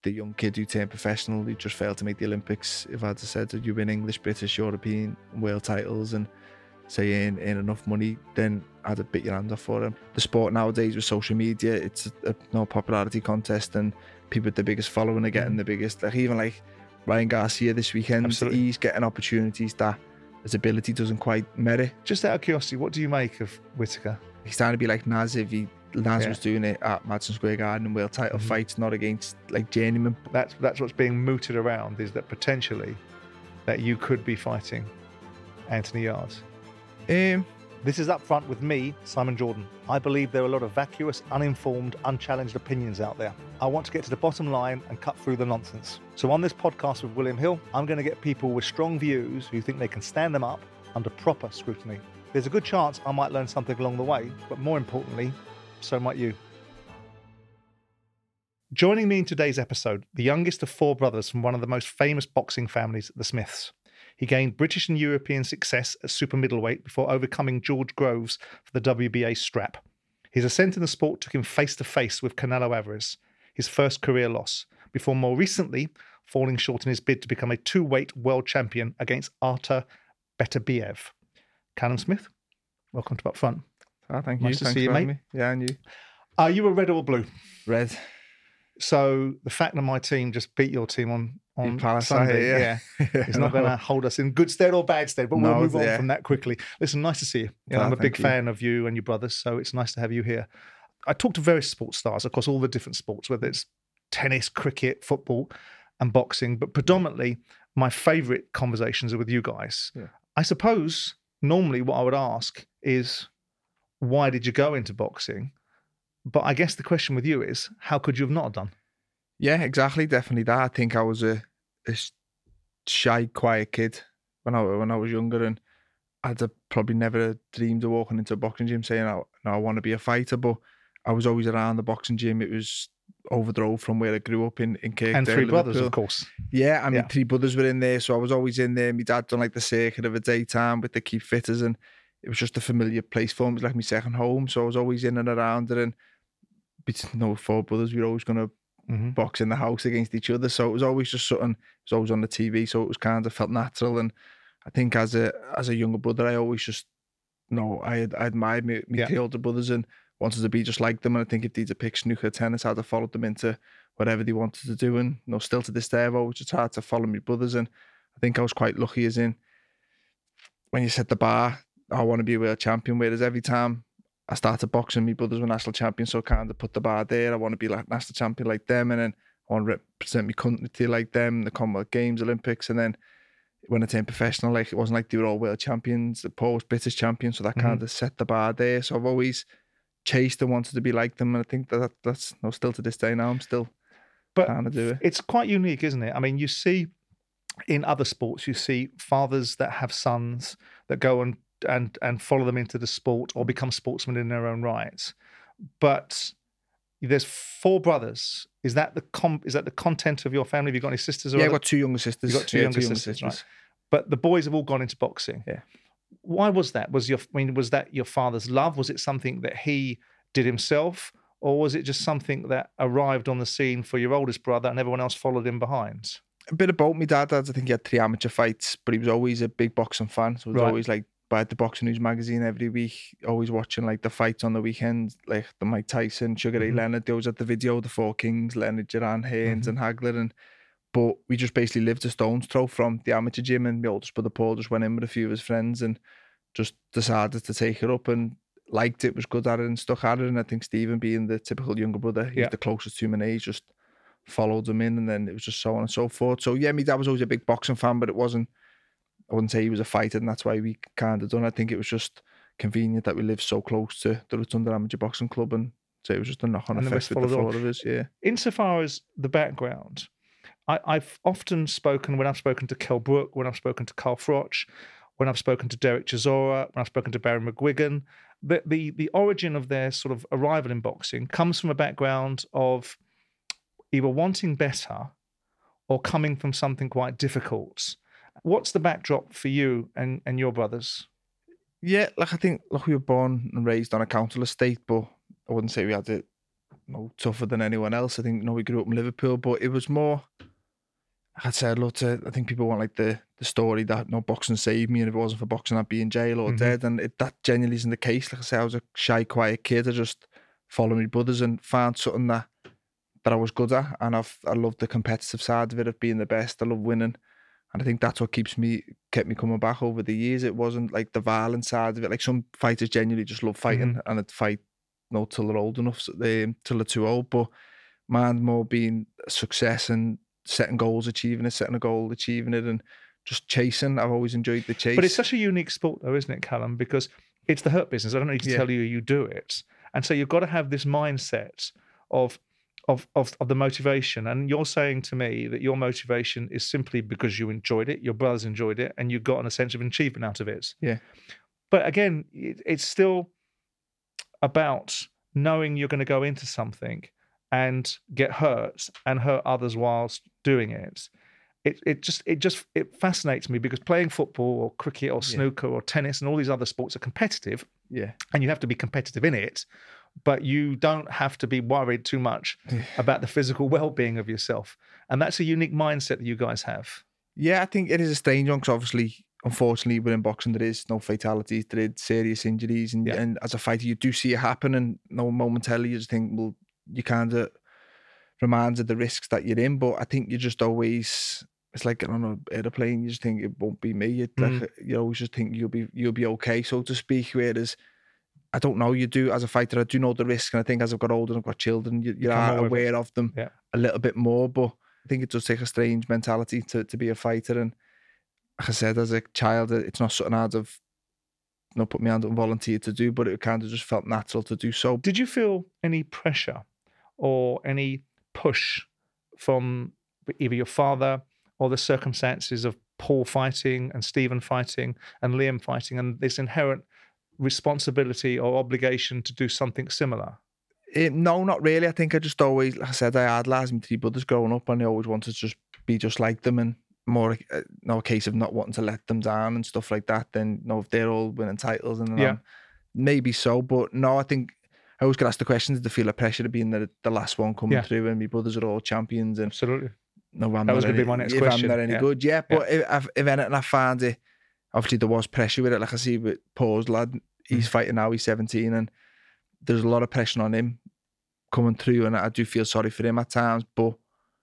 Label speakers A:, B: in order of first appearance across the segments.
A: the young kid who turned professional, who just failed to make the Olympics. If I'd have said that you win English, British, European, world titles and say earn enough money, then I'd have bit your hand off for him. The sport nowadays with social media, it's a no popularity contest, and people with the biggest following are getting the biggest. Like even like Ryan Garcia this weekend,
B: Absolutely.
A: he's getting opportunities that his ability doesn't quite merit.
B: Just out of curiosity, what do you make of Whittaker?
A: He's trying to be like Naz if Naz was doing it at Madison Square Garden in world title fights, not against like journeyman.
B: That's what's being mooted around, is that potentially that you could be fighting Anthony Yarde. This is Up Front with me, Simon Jordan. I believe there are a lot of vacuous, uninformed, unchallenged opinions out there. I want to get to the bottom line and cut through the nonsense. So on this podcast with William Hill, I'm going to get people with strong views who think they can stand them up under proper scrutiny. There's a good chance I might learn something along the way, but more importantly, so might you. Joining me in today's episode, the youngest of 4 brothers from one of the most famous boxing families, the Smiths. He gained British and European success at super middleweight before overcoming George Groves for the WBA strap. His ascent in the sport took him face-to-face with Canelo Alvarez, his first career loss, before more recently falling short in his bid to become a 2-weight world champion against Artur Beterbiev. Callum Smith, welcome to Up Front.
A: Oh, thank you.
B: Nice to
A: Thanks
B: see you,
A: for having
B: mate.
A: me. Yeah, and you.
B: Are you a red or blue?
A: Red.
B: So the fact that my team just beat your team on
A: Palace,
B: Sunday, it's not going to hold us in good stead or bad stead, but we'll move on from that quickly. Listen, nice to see you. I'm a big fan of you and your brothers, so it's nice to have you here. I talk to various sports stars across all the different sports, whether it's tennis, cricket, football, and boxing, but predominantly my favourite conversations are with you guys. Yeah. I suppose normally what I would ask is, why did you go into boxing? But I guess the question with you is, how could you have not done?
A: Yeah, exactly. Definitely that. I think I was a shy, quiet kid when I was younger, and I'd have probably never dreamed of walking into a boxing gym saying, I want to be a fighter, but I was always around the boxing gym. It was over the road from where I grew up in Kirkdale.
B: And 3 brothers, of course.
A: Yeah, I mean, 3 brothers were in there, so I was always in there. My dad done like the circuit of a daytime with the keep fitters, and it was just a familiar place for me. It was like my second home, so I was always in and around it, and between 4 brothers, we were always going to box in the house against each other. So it was always just something, it was always on the TV. So it was kind of felt natural. And I think as a younger brother, I always just, I admired my 3 older brothers and wanted to be just like them. And I think if they'd have picked snooker, tennis, I'd have followed them into whatever they wanted to do. And still to this day, I've always just had to follow my brothers. And I think I was quite lucky as in, when you set the bar, I want to be a world champion. Whereas every time I started boxing, my brothers were national champions, so I kind of put the bar there. I want to be like national champion like them, and then I want to represent my country like them, the Commonwealth Games, Olympics. And then when I turned professional, like it wasn't like they were all world champions. The Paul was British champion, so that kind of set the bar there. So I've always chased and wanted to be like them, and I think that's still to this day now. I'm still trying to do it.
B: It's quite unique, isn't it? I mean, you see in other sports, you see fathers that have sons that go and follow them into the sport or become sportsmen in their own rights. But there's 4 brothers. Is that the content of your family? Have you got any sisters?
A: Yeah, I've got 2 younger sisters.
B: You've got 2 younger sisters, right? But the boys have all gone into boxing.
A: Yeah.
B: Why was that? Was that your father's love? Was it something that he did himself? Or was it just something that arrived on the scene for your oldest brother and everyone else followed him behind?
A: A bit of both. My dad, I think he had 3 amateur fights, but he was always a big boxing fan. So it was always like, by the Boxing News magazine every week, always watching like the fights on the weekend, like the Mike Tyson, Sugar Ray Leonard. They always had the video, the 4 Kings, Leonard, Duran, Haynes and Hagler. But we just basically lived a stone's throw from the amateur gym, and my oldest brother Paul just went in with a few of his friends and just decided to take it up and liked it, was good at it and stuck at it. And I think Stephen, being the typical younger brother, he's the closest to him in age, just followed him in, and then it was just so on and so forth. So yeah, my dad was always a big boxing fan, but I wouldn't say he was a fighter, and that's why we kind of done. I think it was just convenient that we lived so close to the Rotunda Amateur Boxing Club, and so it was just a knock-on effect with the 4 of us. Yeah.
B: Insofar as the background, I've often spoken, when I've spoken to Kell Brook, when I've spoken to Carl Froch, when I've spoken to Derek Chisora, when I've spoken to Barry McGuigan, the origin of their sort of arrival in boxing comes from a background of either wanting better or coming from something quite difficult. What's the backdrop for you and your brothers?
A: Yeah, I think we were born and raised on a council estate, but I wouldn't say we had it tougher than anyone else. I think, we grew up in Liverpool, but it was more, I'd say I think people want like the story that boxing saved me, and if it wasn't for boxing, I'd be in jail or dead. And that genuinely isn't the case. Like I say, I was a shy, quiet kid. I just followed my brothers and found something that I was good at. And I love the competitive side of it, of being the best. I love winning. And I think that's what kept me coming back over the years. It wasn't like the violent side of it. Like some fighters genuinely just love fighting and they'd fight till they're old enough, till they're too old. But mine more being success and setting goals, achieving it, setting a goal, achieving it, and just chasing. I've always enjoyed the chase.
B: But it's such a unique sport though, isn't it, Callum? Because it's the hurt business. I don't need to tell you do it. And so you've got to have this mindset of the motivation. And you're saying to me that your motivation is simply because you enjoyed it, your brothers enjoyed it, and you've gotten a sense of achievement out of it.
A: Yeah.
B: But again, it's still about knowing you're going to go into something and get hurt and hurt others whilst doing it. It fascinates me, because playing football or cricket or snooker or tennis and all these other sports are competitive.
A: Yeah.
B: And you have to be competitive in it, but you don't have to be worried too much about the physical well-being of yourself. And that's a unique mindset that you guys have.
A: Yeah, I think it is a strange one, because obviously, unfortunately, within boxing, there is no fatalities, there is serious injuries. And as a fighter, you do see it happen, and momentarily you just think, well, you kind of reminded of the risks that you're in. But I think you just always, it's like getting on an airplane, you just think it won't be me. You always just think you'll be okay, so to speak. Whereas I don't know, you do, as a fighter, I do know the risk, and I think as I've got older and I've got children, you are aware of them a little bit more. But I think it does take a strange mentality to be a fighter. And like I said, as a child, it's not something I'd have put my hand up and volunteered to do, but it kind of just felt natural to do so.
B: Did you feel any pressure or any push from either your father or the circumstances of Paul fighting and Stephen fighting and Liam fighting, and this inherent responsibility or obligation to do something similar?
A: No, not really. I think I just always, like I said, I idolized my three brothers growing up, and I always wanted to just be just like them, and more a case of not wanting to let them down and stuff like that. Then if they're all winning titles, and maybe so, but no, I think I always get asked the question, did they feel the pressure of being the last one coming through, and my brothers are all champions? And
B: absolutely.
A: No,
B: that was going to be my next question.
A: If I'm not any good, but if anything, I find it, obviously there was pressure with it. Like I see with Paul's lad, he's fighting now, he's 17, and there's a lot of pressure on him coming through, and I do feel sorry for him at times, but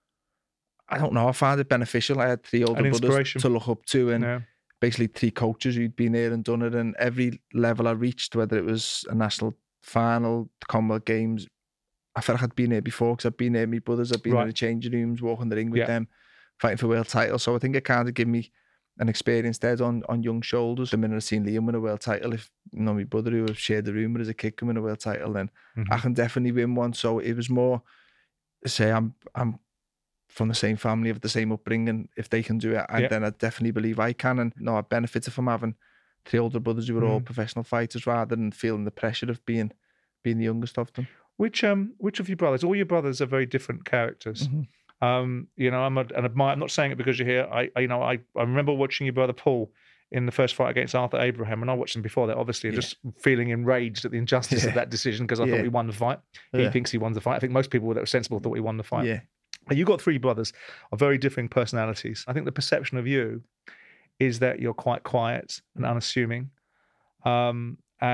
A: I don't know, I found it beneficial. I had three older brothers to look up to, and basically three coaches who'd been there and done it, and every level I reached, whether it was a national final, the Commonwealth Games, I felt like I'd been there before, because I'd been there with my brothers, I'd been in the changing rooms, walking the ring with them, fighting for world titles. So I think it kind of gave me an experience there on young shoulders. The minute I seen Liam win a world title, if my brother who shared the room with as a kid can win a world title, then I can definitely win one. So it was more, say I'm from the same family, of the same upbringing. If they can do it, then I definitely believe I can. And I benefited from having three older brothers who were all professional fighters, rather than feeling the pressure of being the youngest of them. Which
B: of your brothers? All your brothers are very different characters. I'm not saying it because you're here. I remember watching your brother Paul in the first fight against Arthur Abraham, and I watched him before that, obviously, just feeling enraged at the injustice of that decision, because I thought he won the fight. He thinks he won the fight. I think most people that were sensible thought he won the fight.
A: Yeah.
B: You got three brothers of very differing personalities. I think the perception of you is that you're quite quiet and unassuming, and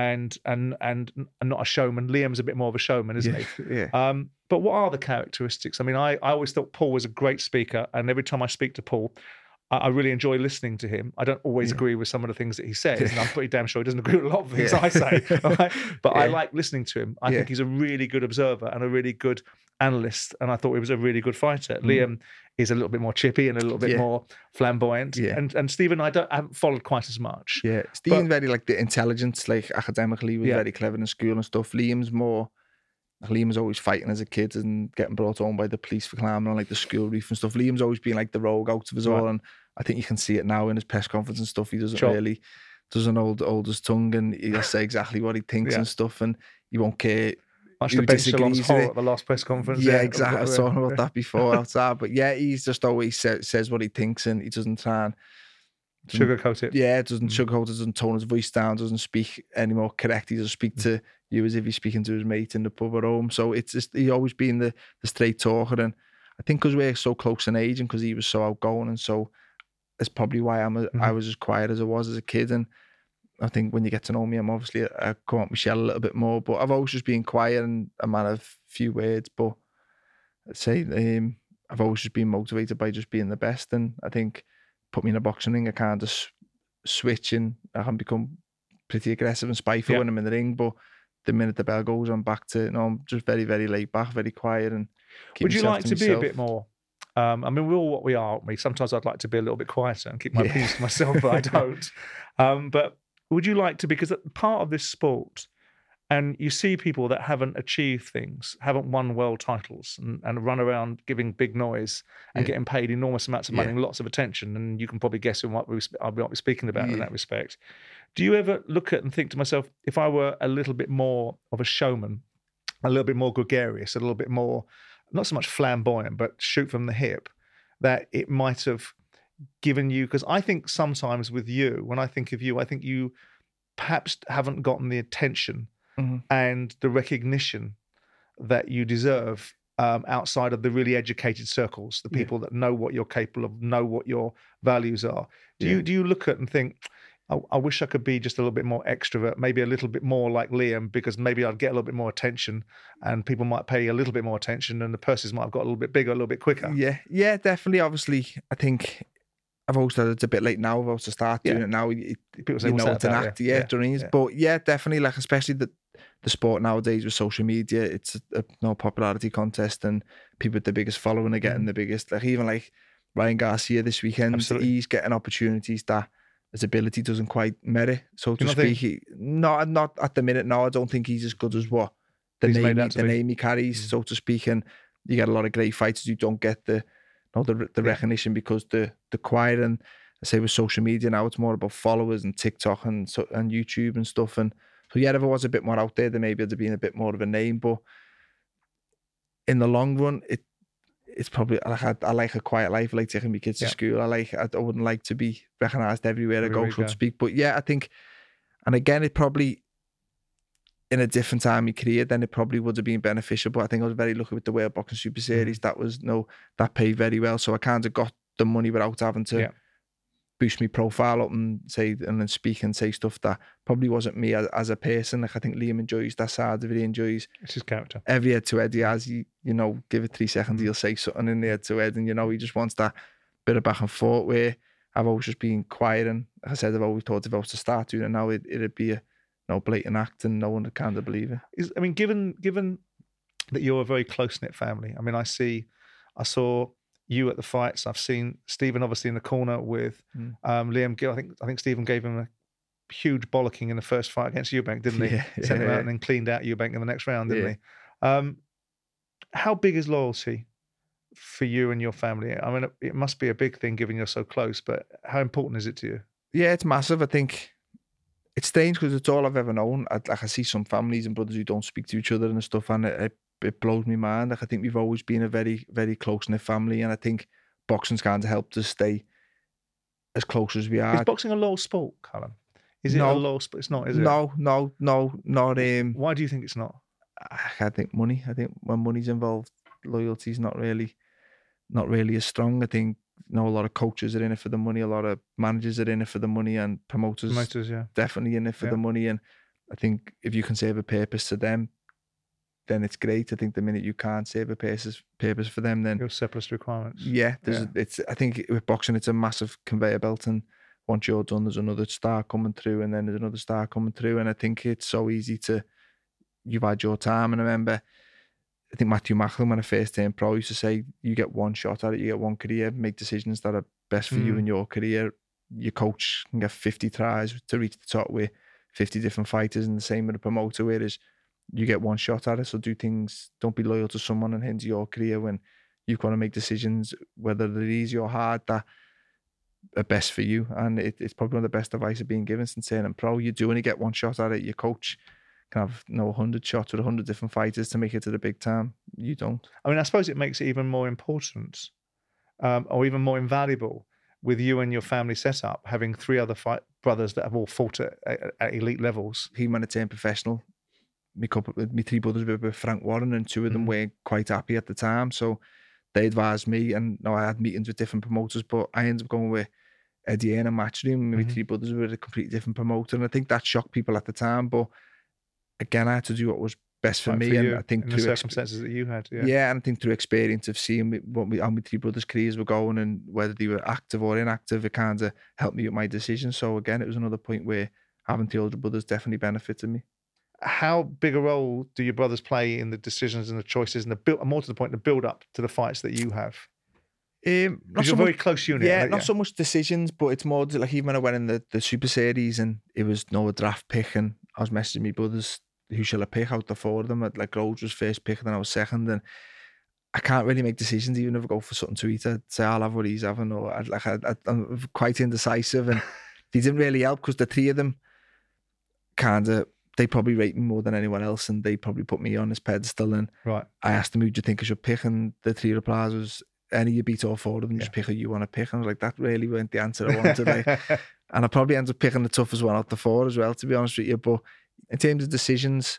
B: not a showman. Liam's a bit more of a showman, isn't he?
A: Yeah.
B: But what are the characteristics? I mean, I always thought Paul was a great speaker, and every time I speak to Paul, I really enjoy listening to him. I don't always agree with some of the things that he says, and I'm pretty damn sure he doesn't agree with a lot of things I say. Right? But I like listening to him. I think he's a really good observer and a really good analyst, and I thought he was a really good fighter. Liam is a little bit more chippy and a little bit more flamboyant. And Stephen, I haven't followed quite as much.
A: Yeah, Stephen's very like the intelligence, like academically, was very clever in school and stuff. Liam's was always fighting as a kid and getting brought home by the police for climbing on like the school roof and stuff. Liam's always been like the rogue out of us all, and I think you can see it now in his press conference and stuff. He doesn't hold his tongue, and he'll say exactly what he thinks and stuff, and he won't care.
B: Much to Ben Shalom's horror at the last press conference.
A: Yeah, exactly. I was talking about that before outside, but he's just always says what he thinks, and he doesn't try and
B: sugarcoat it.
A: Yeah, it doesn't sugarcoat it, doesn't tone his voice down, doesn't speak any more correct. He doesn't speak to you as if he's speaking to his mate in the pub at home. So it's just, he's always been the straight talker. And I think because we're so close in age and because he was so outgoing and so, it's probably why I was as quiet as I was as a kid. And I think when you get to know me, I come out my shell a little bit more, but I've always just been quiet and a man of few words. But I'd say I've always just been motivated by just being the best. And I think put me in a boxing ring, I can't just switch and I can become pretty aggressive and spiteful when I'm in the ring. But the minute the bell goes, I'm back to, I'm just very, very laid back, very quiet. And
B: would you like to be a bit more? I mean, we're all what we are, aren't we? Sometimes I'd like to be a little bit quieter and keep my opinions to myself, but I don't. But would you like to, because part of this sport, and you see people that haven't achieved things, haven't won world titles and run around giving big noise and getting paid enormous amounts of money and lots of attention. And you can probably guess in what I'll be speaking about in that respect. Do you ever look at and think to myself, if I were a little bit more of a showman, a little bit more gregarious, a little bit more, not so much flamboyant, but shoot from the hip, that it might have given you, because I think sometimes with you, when I think of you, I think you perhaps haven't gotten the attention and the recognition that you deserve outside of the really educated circles, the people that know what you're capable of, know what your values are. Do you look at and think, I wish I could be just a little bit more extrovert, maybe a little bit more like Liam, because maybe I'd get a little bit more attention and people might pay a little bit more attention and the purses might have got a little bit bigger, a little bit quicker?
A: Yeah, definitely. Obviously, I think I've always said it's a bit late now about to start doing it now. People say, it's an act, but yeah, definitely, like, especially the sport nowadays with social media, it's a no popularity contest and people with the biggest following are getting the biggest. Like, even like Ryan Garcia this weekend, he's getting opportunities that his ability doesn't quite merit, so to speak. Not at the minute. No, I don't think he's as good as what the name he carries, so to speak. And you get a lot of great fighters who don't get the recognition because the quiet. And I say with social media now, it's more about followers and TikTok and YouTube and stuff. And so if I was a bit more out there, then maybe it'd have been a bit more of a name. But in the long run, it's probably, I like a quiet life. I like taking my kids to school. I wouldn't like to be recognised everywhere I go, so to speak. But yeah, I think, and again, it probably, in a different time in my career, then it probably would have been beneficial. But I think I was very lucky with the World Boxing Super Series. That paid very well. So I kind of got the money without having to boost my profile up and then speak and say stuff that probably wasn't me as a person. Like, I think Liam enjoys that side of it. He enjoys,
B: it's his character.
A: Every head to head he has, give it 3 seconds, he'll say something in the head to head, and he just wants that bit of back and forth. Where I've always just been quiet, and like I said, I've always thought if I was to start doing it now, it'd be a blatant act, and no one would kind of believe it.
B: I mean, given that you're a very close knit family, I mean, I saw you at the fights. I've seen Stephen obviously in the corner with Liam Gill. I think Stephen gave him a huge bollocking in the first fight against Eubank, didn't he? Sent him out and then cleaned out Eubank in the next round, didn't he? How big is loyalty for you and your family? I mean, it must be a big thing given you're so close, but how important is it to you?
A: Yeah, it's massive. I think it's strange because it's all I've ever known. I see some families and brothers who don't speak to each other and stuff, and it blows my mind. Like, I think we've always been a very, very close-knit family, and I think boxing's kind of helped us stay as close as we are.
B: Is boxing a low sport, Callum? Is it a low sport? It's not, is it?
A: No, not.
B: Why do you think it's not?
A: I think money. I think when money's involved, loyalty's not really as strong. I think a lot of coaches are in it for the money, a lot of managers are in it for the money, and promoters definitely in it for the money. And I think if you can serve a purpose to them, then it's great. I think the minute you can't serve a purpose for them, then
B: you're surplus to requirements.
A: I think with boxing, it's a massive conveyor belt, and once you're done, there's another star coming through, and then there's another star coming through. And I think it's so easy you've had your time. And I remember, I think Matthew Macklin, when I first turned pro, used to say, you get one shot at it, you get one career, make decisions that are best for you in your career. Your coach can get 50 tries to reach the top with 50 different fighters, and the same with a promoter, whereas you get one shot at it. So don't be loyal to someone and hinder your career when you've got to make decisions, whether they're easy or hard, that are best for you. And it's probably one of the best advice I've been given since turning pro. You do only get one shot at it. Your coach can have 100 shots with 100 different fighters to make it to the big time. You don't.
B: I mean, I suppose it makes it even more important or even more invaluable with you and your family setup, having 3 other brothers that have all fought at elite levels?
A: He when I turned professional, my 3 brothers were with Frank Warren, and 2 of them weren't quite happy at the time. So they advised me, and I had meetings with different promoters, but I ended up going with Eddie Hearn and Matchroom. My 3 brothers were a completely different promoter, and I think that shocked people at the time. But again, I had to do what was best for me, and I think
B: in the circumstances that you had, and
A: I think through experience of seeing how my 3 brothers' careers were going and whether they were active or inactive, it kind of helped me with my decision. So again, it was another point where having 3 older brothers definitely benefited me.
B: How big a role do your brothers play in the decisions and the choices and more to the point, the build up to the fights that you have? Because you're a very close unit.
A: Yeah, not so much decisions, but it's more like even when I went in the Super Series and it was a draft pick, and I was messaging my brothers, who shall I pick out the 4 of them? Like Rhodes was first pick, and then I was second, and I can't really make decisions even if I go for something to eat. I'd say I'll have what he's having, or I'm quite indecisive, and they didn't really help because the 3 of them they probably rate me more than anyone else, and they probably put me on this pedestal. And I asked them, who do you think I should pick? And the 3 replies was, any you beat all 4 of them, just pick who you want to pick. And I was like, that really weren't the answer I wanted. And I probably ended up picking the toughest one out the 4 as well, to be honest with you. But in terms of decisions,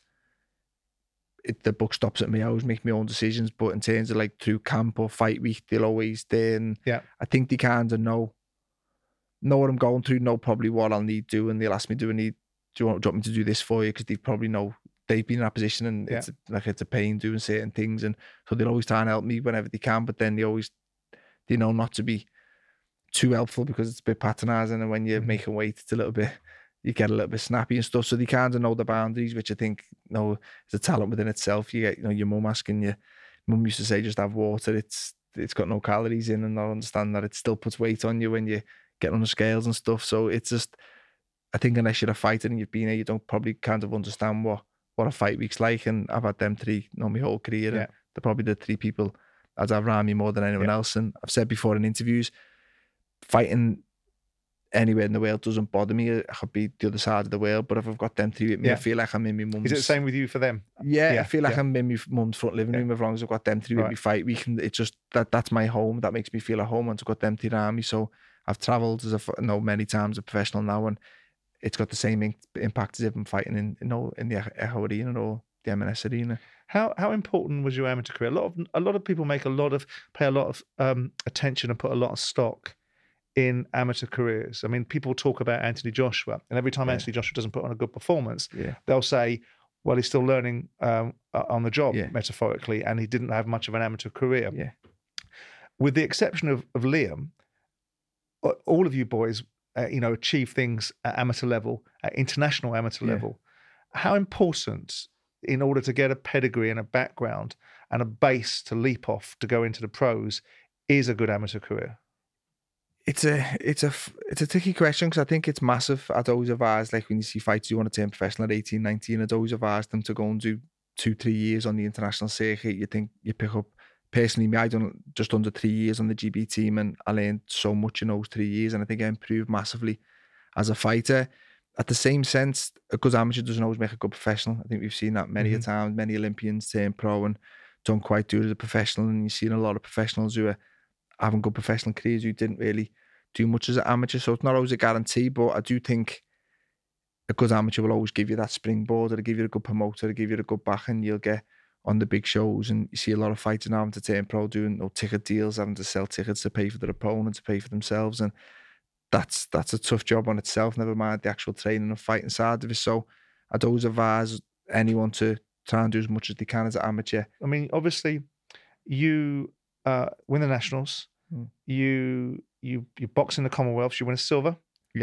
A: the book stops at me. I always make my own decisions. But in terms of like through camp or fight week, they'll always there. And I think they kind of know what I'm going through, know probably what I'll need to do. And they'll ask me, do you want me to do this for you? Because they probably know they've been in that position, and it's a pain doing certain things. And so they'll always try and help me whenever they can. But then they know not to be too helpful because it's a bit patronising. And when you're making weight, you get a little bit snappy and stuff. So they kind of know the boundaries, which I think, is a talent within itself. You get, your mum asking your mum used to say, just have water. It's got no calories in, and they'll understand that it still puts weight on you when you get on the scales and stuff. So it's just, I think unless you're a fighter and you've been here, you don't probably kind of understand what a fight week's like. And I've had them 3 my whole career. And they're probably the 3 people I'd have around me more than anyone else. And I've said before in interviews, fighting anywhere in the world doesn't bother me. I could be the other side of the world, but if I've got them 3 with me, I feel like I'm in my mum's.
B: Is it the same with you for them?
A: I feel like I'm in my mum's front living room as long as I've got them 3 with me fight week. And it's just that's my home. That makes me feel at home once I've got them 3 around me. So I've travelled many times as a professional now, and it's got the same impact as if I'm fighting in the Echo Arena or the M&S Arena.
B: How important was your amateur career? A lot of people pay a lot of attention and put a lot of stock in amateur careers. I mean, people talk about Anthony Joshua, and every time Anthony Joshua doesn't put on a good performance, they'll say, well, he's still learning on the job, metaphorically, and he didn't have much of an amateur career.
A: Yeah.
B: With the exception of Liam, all of you boys achieve things at amateur level, at international amateur level. How important, in order to get a pedigree and a background and a base to leap off to go into the pros, is a good amateur career?
A: It's a tricky question because I think it's massive. I'd always advise, like when you see fighters you want to turn professional at 18, 19, I'd always advise them to go and do 2-3 years on the international circuit. You think you pick up. Personally, I done just under 3 years on the GB team, and I learned so much in those 3 years, and I think I improved massively as a fighter. At the same sense, a good amateur doesn't always make a good professional. I think we've seen that many a time. Many Olympians turn pro and don't quite do it as a professional, and you've seen a lot of professionals who are having good professional careers who didn't really do much as an amateur. So it's not always a guarantee, but I do think a good amateur will always give you that springboard, or give you a good promoter, or give you a good back, and you'll get on the big shows. And you see a lot of fighters now having to turn pro, doing ticket deals, having to sell tickets to pay for their opponent, to pay for themselves, and that's a tough job on itself, never mind the actual training and fighting side of it. So I'd always advise anyone to try and do as much as they can as an amateur.
B: I mean, obviously you win the nationals, you box in the Commonwealths, you win a silver,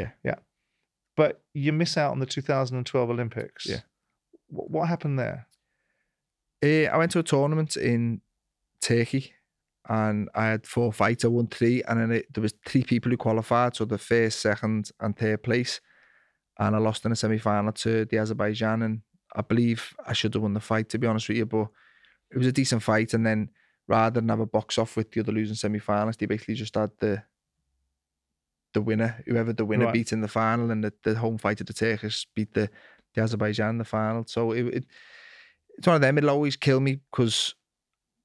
B: but you miss out on the 2012 Olympics. What happened there?
A: I went to a tournament in Turkey, and I had 4 fights. I won 3, and then there was 3 people who qualified, so the first, second, and third place. And I lost in a semi-final to the Azerbaijan, and I believe I should have won the fight, to be honest with you. But it was a decent fight, and then rather than have a box off with the other losing semi-finalists, they basically just had the winner, whoever the winner beat in the final, and the home fight of the Turkish beat the Azerbaijan in the final. So it's one of them. It'll always kill me because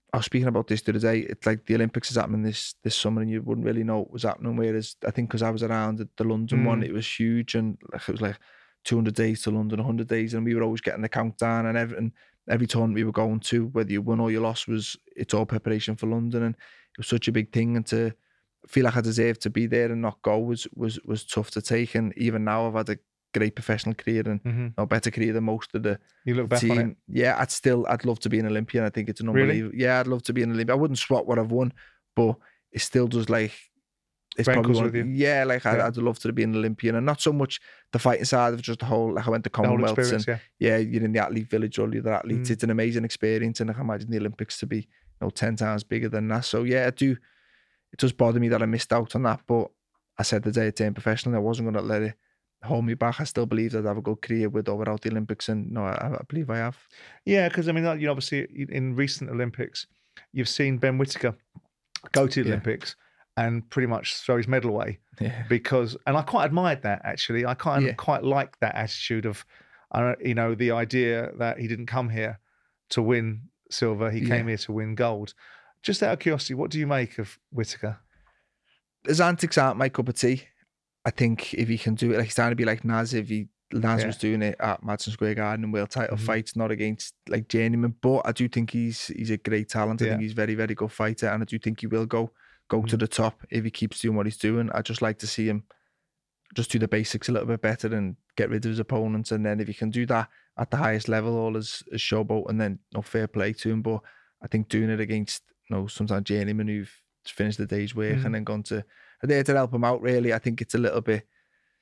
A: I was speaking about this the other day. It's like the Olympics is happening this summer, and you wouldn't really know what was happening. Whereas I think because I was around the London one, it was huge, and like, it was like 200 days to London, 100 days, and we were always getting the countdown, and every tournament we were going to, whether you won or you lost, it's all preparation for London, and it was such a big thing. And to feel like I deserved to be there and not go was tough to take. And even now, I've had a great professional career and a better career than most of the
B: You look back
A: team.
B: on it?
A: Yeah, I'd love to be an Olympian. I think it's an unbelievable.
B: Really?
A: Yeah, I'd love to be an Olympian. I wouldn't swap what I've won, but it still does like. It's
B: Rankles
A: probably
B: with you.
A: Yeah, like I'd love to be an Olympian, and not so much the fighting side of just the whole. Like I went to Commonwealths, and you're in the athlete village, all the other athletes. It's an amazing experience, and I can imagine the Olympics to be 10 times bigger than that. So yeah, I do. It does bother me that I missed out on that, but I said the day I turned professional, I wasn't going to let it hold me back. I still believe that I'd have a good career with or without the Olympics, and no, I believe I have.
B: Yeah, because I mean, obviously in recent Olympics, you've seen Ben Whittaker go to the Olympics and pretty much throw his medal away.
A: Yeah.
B: And I quite admired that, actually. I quite liked that attitude of, the idea that he didn't come here to win silver, he came here to win gold. Just out of curiosity, what do you make of Whittaker?
A: His antics aren't my cup of tea. I think if he can do it, like he's trying to be like Naz, Naz was doing it at Madison Square Garden in world title fights, not against like journeyman, but I do think he's a great talent. I think he's a very, very good fighter, and I do think he will go to the top if he keeps doing what he's doing. I just like to see him just do the basics a little bit better and get rid of his opponents, and then if he can do that at the highest level, all as showboat, and then fair play to him. But I think doing it against sometimes journeymen who've finished the day's work and then gone to there to help him out, really, I think it's a little bit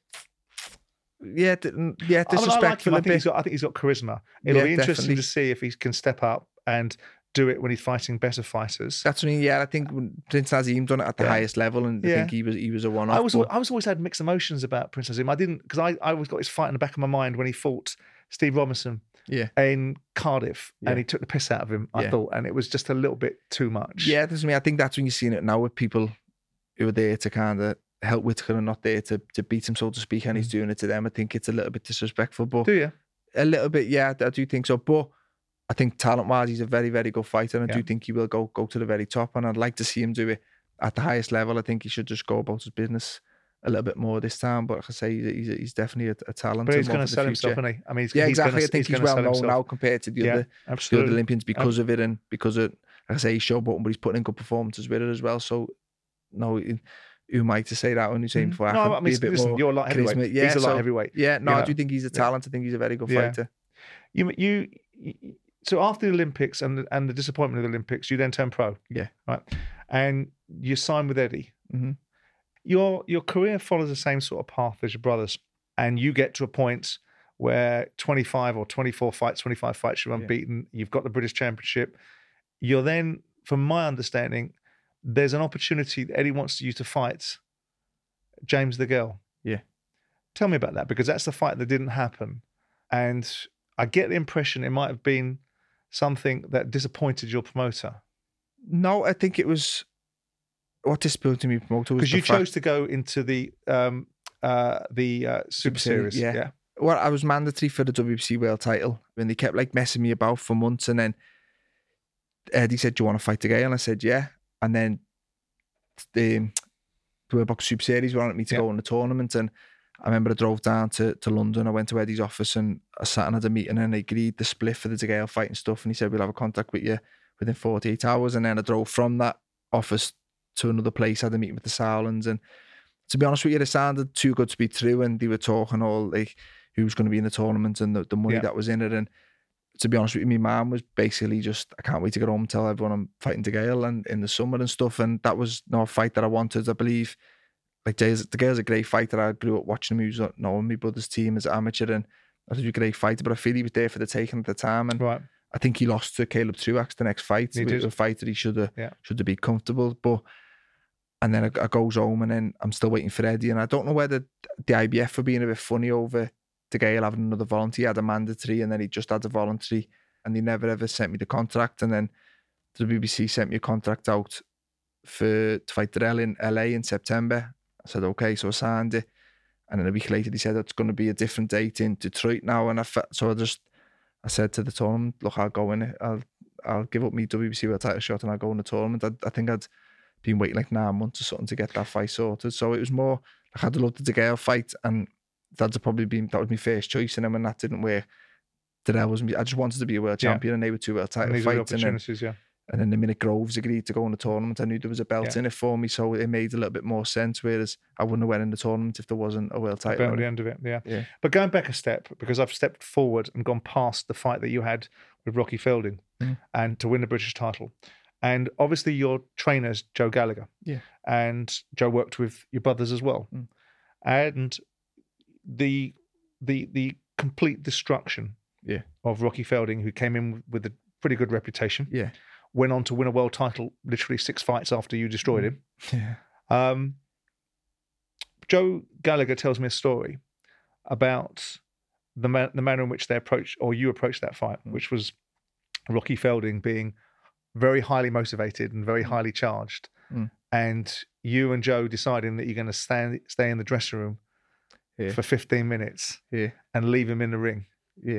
A: disrespectful.
B: I think he's got charisma. It'll be interesting to see if he can step up and do it when he's fighting better fighters.
A: That's what I mean. Yeah, I think Prince Naseem done it at the highest level, and I think he was a one-off.
B: I was always had mixed emotions about Prince Naseem. I didn't, because I always got his fight in the back of my mind when he fought Steve Robinson in Cardiff, and he took the piss out of him, I thought, and it was just a little bit too much.
A: Yeah, that's me. I think that's when you're seeing it now with people who are there to kind of help Whittaker and not there to beat him, so to speak, and he's doing it to them. I think it's a little bit disrespectful, but
B: do you?
A: A little bit, yeah, I do think so. But I think talent-wise, he's a very, very good fighter, and I do think he will go to the very top, and I'd like to see him do it at the highest level. I think he should just go about his business a little bit more this time, but like I say, he's definitely a talent.
B: But he's going to sell himself, isn't he? I mean,
A: exactly. I think he's well known now compared to the other Olympians because of it, and because of, like I say, he's showboating, but he's putting in good performances with it as well. So, no, who am I to say that? Only saying before.
B: No, I mean, listen, you're a light heavyweight. Yeah, he's a light heavyweight.
A: Yeah, no, I do think he's a talent. I think he's a very good fighter.
B: So after the Olympics and the disappointment of the Olympics, you then turn pro.
A: Yeah,
B: right, and you sign with Eddie.
A: Mm-hmm.
B: Your career follows the same sort of path as your brothers, and you get to a point where 25 or 24 fights, 25 fights, you're unbeaten. You've got the British Championship. You're then, from my understanding, there's an opportunity that Eddie wants you to fight James DeGale.
A: Yeah.
B: Tell me about that, because that's the fight that didn't happen. And I get the impression it might have been something that disappointed your promoter.
A: No, I think it was what disappointed me promoter was
B: because you chose to go into the Super Series.
A: Yeah. Well, I was mandatory for the WBC world title, and they kept like messing me about for months, and then Eddie said, "Do you want to fight DeGale?" And I said, "Yeah." And then the World Box Super Series wanted me to go in the tournament, and I remember I drove down to London. I went to Eddie's office and I sat and had a meeting, and they agreed the split for the DeGale fight and stuff. And he said, "We'll have a contact with you within 48 hours. And then I drove from that office to another place, had a meeting with the Sauerlands. And to be honest with you, it sounded too good to be true. And they were talking all like who was going to be in the tournament and the money that was in it. And to be honest with you, my mum was basically just, I can't wait to get home and tell everyone I'm fighting DeGale and in the summer and stuff. And that was not a fight that I wanted. I believe like DeGale's a great fighter. I grew up watching him. He was knowing my brother's team as an amateur, and I thought he was a great fighter, but I feel he was there for the taking at the time. And I think he lost to Caleb Truax the next fight. It was a fight that he should have been comfortable. But and then I goes home, and then I'm still waiting for Eddie. And I don't know whether the IBF were being a bit funny over DeGale having another voluntary. He had a mandatory, and then he just had a voluntary, and he never ever sent me the contract. And then the BBC sent me a contract out to fight Darrell in LA in September. I said, okay, so I signed it. And then a week later, they said it's going to be a different date in Detroit now. And I said to the tournament, look, I'll go in it. I'll give up my WBC world title shot and I'll go in the tournament. I think I'd been waiting like 9 months or something to get that fight sorted. So it was more like I'd loved the DeGale fight, and that was my first choice. And then when that didn't work, I just wanted to be a world champion, and they were 2 world title fights. And then the minute Groves agreed to go in the tournament, I knew there was a belt in it for me, so it made a little bit more sense. Whereas I wouldn't have went in the tournament if there wasn't a world title.
B: At the end of it, yeah. But going back a step, because I've stepped forward and gone past the fight that you had with Rocky Fielding, and to win the British title, and obviously your trainer's Joe Gallagher, and Joe worked with your brothers as well, and the complete destruction of Rocky Fielding, who came in with a pretty good reputation. Went on to win a world title literally 6 fights after you destroyed him. Joe Gallagher tells me a story about the manner in which you approached that fight, which was Rocky Fielding being very highly motivated and very highly charged, and you and Joe deciding that you're going to stay in the dressing room for 15 minutes and leave him in the ring.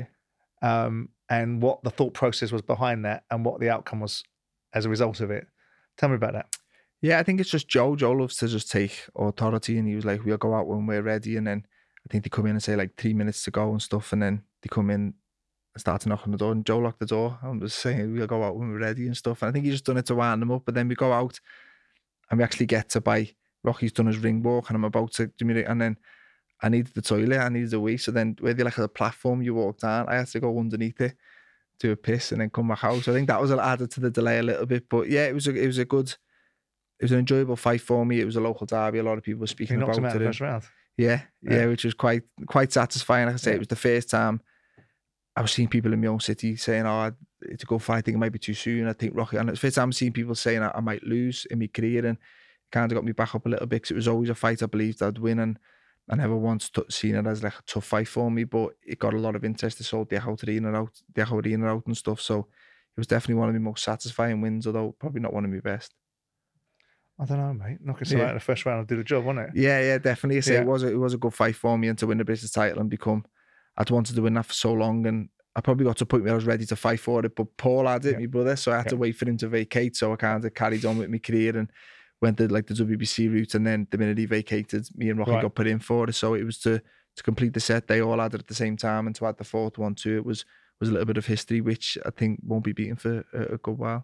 B: And what the thought process was behind that and what the outcome was as a result of it. Tell me about that.
A: Yeah, I think it's just Joe. Joe loves to just take authority, and he was like, we'll go out when we're ready. And then I think they come in and say like 3 minutes to go and stuff. And then they come in and start to knock on the door, and Joe locked the door. I'm just saying, we'll go out when we're ready and stuff. And I think he just done it to wind them up. But then we go out and we actually get to buy, Rocky's done his ring walk, and I'm about to do me, and then I needed the toilet, I needed a wee. So then where they like a platform you walk down, I had to go underneath it, do a piss, and then come back out. So I think that was added to the delay a little bit. But yeah, it was an enjoyable fight for me. It was a local derby. A lot of people were speaking about it.
B: In the first round.
A: Yeah, which was quite satisfying. Like I say, it was the first time I was seeing people in my own city saying, "Oh, it's a good fight. I think it might be too soon. I think Rocky." And it's the first time I'm seeing people saying I might lose in my career, and it kind of got me back up a little bit, because it was always a fight I believed I'd win, and I never once seen it as like a tough fight for me, but it got a lot of interest. It sold the arena out and stuff. So it was definitely one of my most satisfying wins, although probably not one of my best.
B: I don't know, mate. Knocking someone out in the first round did a job, wasn't it?
A: Yeah, definitely. It was a good fight for me, and to win the British title and I'd wanted to win that for so long, and I probably got to a point where I was ready to fight for it, but Paul had it, my brother, so I had to wait for him to vacate. So I kind of carried on with my career and went the WBC route, and then the minute he vacated, me and Rocky got put in for it. So it was to complete the set. They all had it at the same time, and to add the fourth one too, it was a little bit of history, which I think won't be beaten for a good while.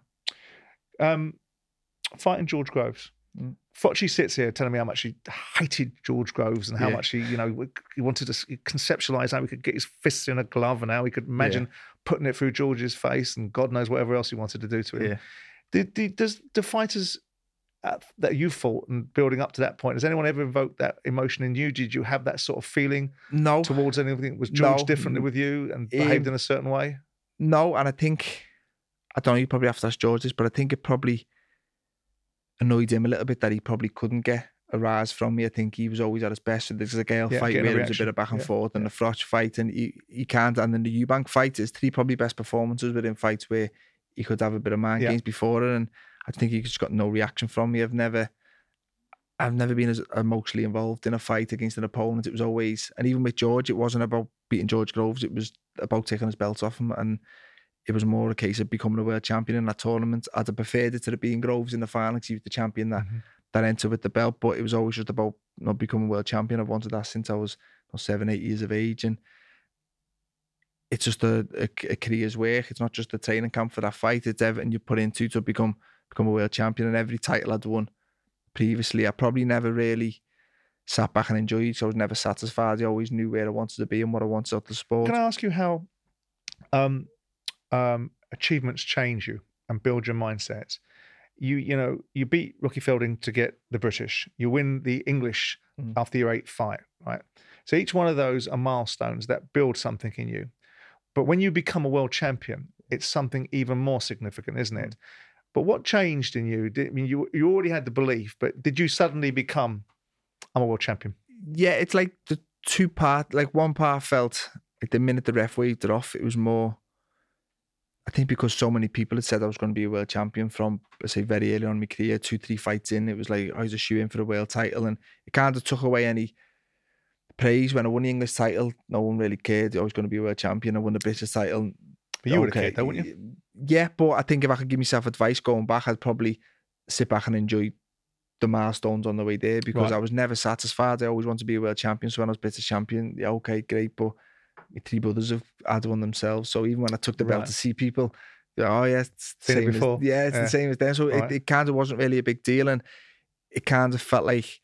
B: Fighting George Groves. Focci sits here telling me how much he hated George Groves and how much he wanted to conceptualize how he could get his fists in a glove and how he could imagine putting it through George's face and God knows whatever else he wanted to do to him. Does the fighters that you fought and building up to that point, has anyone ever invoked that emotion in you? Did you have that sort of feeling towards anything? Was George differently with you and behaved in a certain way?
A: No, and I don't know, you probably have to ask George this, but I think it probably annoyed him a little bit that he probably couldn't get a rise from me. I think he was always at his best. There's a Gale fight where there was a bit of back and forth, and the Froch fight, and he can't. And then the Eubank fight is 3 probably best performances within fights where he could have a bit of mind games before it, and I think he just got no reaction from me. I've never been as emotionally involved in a fight against an opponent. It was always, and even with George, it wasn't about beating George Groves. It was about taking his belt off him, and it was more a case of becoming a world champion in that tournament. I'd have preferred it to being Groves in the final, because he was the champion that entered with the belt, but it was always just about not becoming world champion. I've wanted that since I was 7-8 years of age, and it's just a career's work. It's not just a training camp for that fight. It's everything you put into to become a world champion. And every title I'd won previously, I probably never really sat back and enjoyed it. So I was never satisfied. I always knew where I wanted to be and what I wanted out of the sport.
B: Can I ask you how achievements change you and build your mindset? You beat Rocky Fielding to get the British. You win the English after your 8th fight, right? So each one of those are milestones that build something in you. But when you become a world champion, it's something even more significant, isn't it? But what changed in you? You already had the belief, but did you suddenly become, I'm a world champion?
A: Yeah, it's like the 2 part. Like one part felt like the minute the ref waved it off, it was more, I think because so many people had said I was going to be a world champion from, I say, very early on in my career, 2-3 fights in, it was like I was a shoe in for a world title, and it kind of took away any praise. When I won the English title, no one really cared. I was going to be a world champion. I won the British title.
B: But you would have cared though, wouldn't you?
A: Yeah, but I think if I could give myself advice going back, I'd probably sit back and enjoy the milestones on the way there, because I was never satisfied. I always wanted to be a world champion. So when I was British champion, yeah, okay, great, but my three brothers have had one themselves. So even when I took the belt to see people, oh yeah, it's the same
B: before.
A: It's the same as them. So it kind of wasn't really a big deal, and it kind of felt like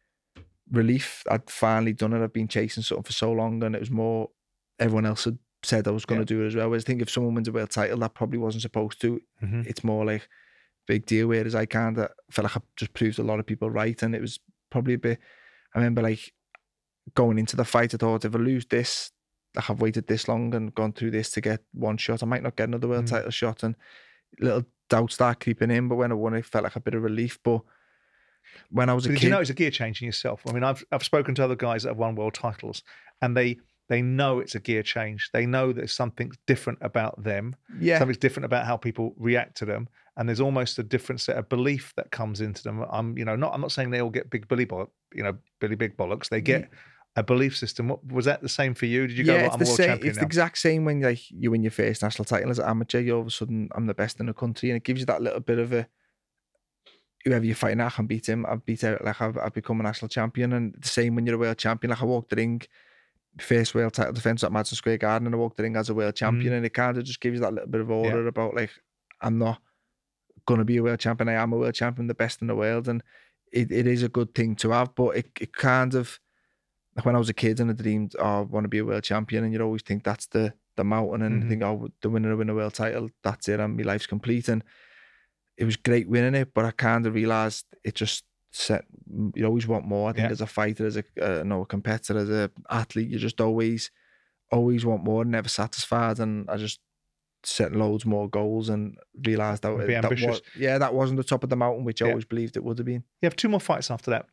A: relief. I'd finally done it. I'd been chasing something for so long, and it was more everyone else had said I was going to do it as well. Whereas I think if someone wins a world title, that probably wasn't supposed to. It's more like big deal, whereas I kind of felt like I just proved a lot of people right, and it was probably a bit. I remember like going into the fight, I thought if I lose this, like I've waited this long and gone through this to get one shot, I might not get another world title shot, and little doubts start creeping in. But when I won, it felt like a bit of relief. But when I was a kid,
B: did you notice a gear change in yourself? I mean, I've spoken to other guys that have won world titles, and they know it's a gear change. They know there's something different about them. Yeah, something's different about how people react to them, and there's almost a different set of belief that comes into them. I'm not saying they all get big Billy big bollocks. They get a belief system. What was that the same for you? Did you go, I'm a world champion
A: It's the exact same when like you win your first national title as an amateur. You all of a sudden, I'm the best in the country, and it gives you that little bit of a, whoever you're fighting, I can beat him. I've beat out, like I've become a national champion. And the same when you're a world champion. Like I walked the ring, first world title defense at Madison Square Garden, and I walked the ring as a world champion, and it kind of just gives you that little bit of order about like, I'm not gonna be a world champion. I am a world champion, the best in the world, and it is a good thing to have. But it kind of, like when I was a kid and I dreamed, I want to be a world champion, and you'd always think that's the mountain, and think, the winner win a world title, that's it, and my life's complete. And it was great winning it, but I kind of realised it just set, you always want more. I think as a fighter, as a competitor, as an athlete, you just always want more, never satisfied. And I just set loads more goals and realised that that wasn't the top of the mountain, which I always believed it would have been.
B: You have 2 more fights after that.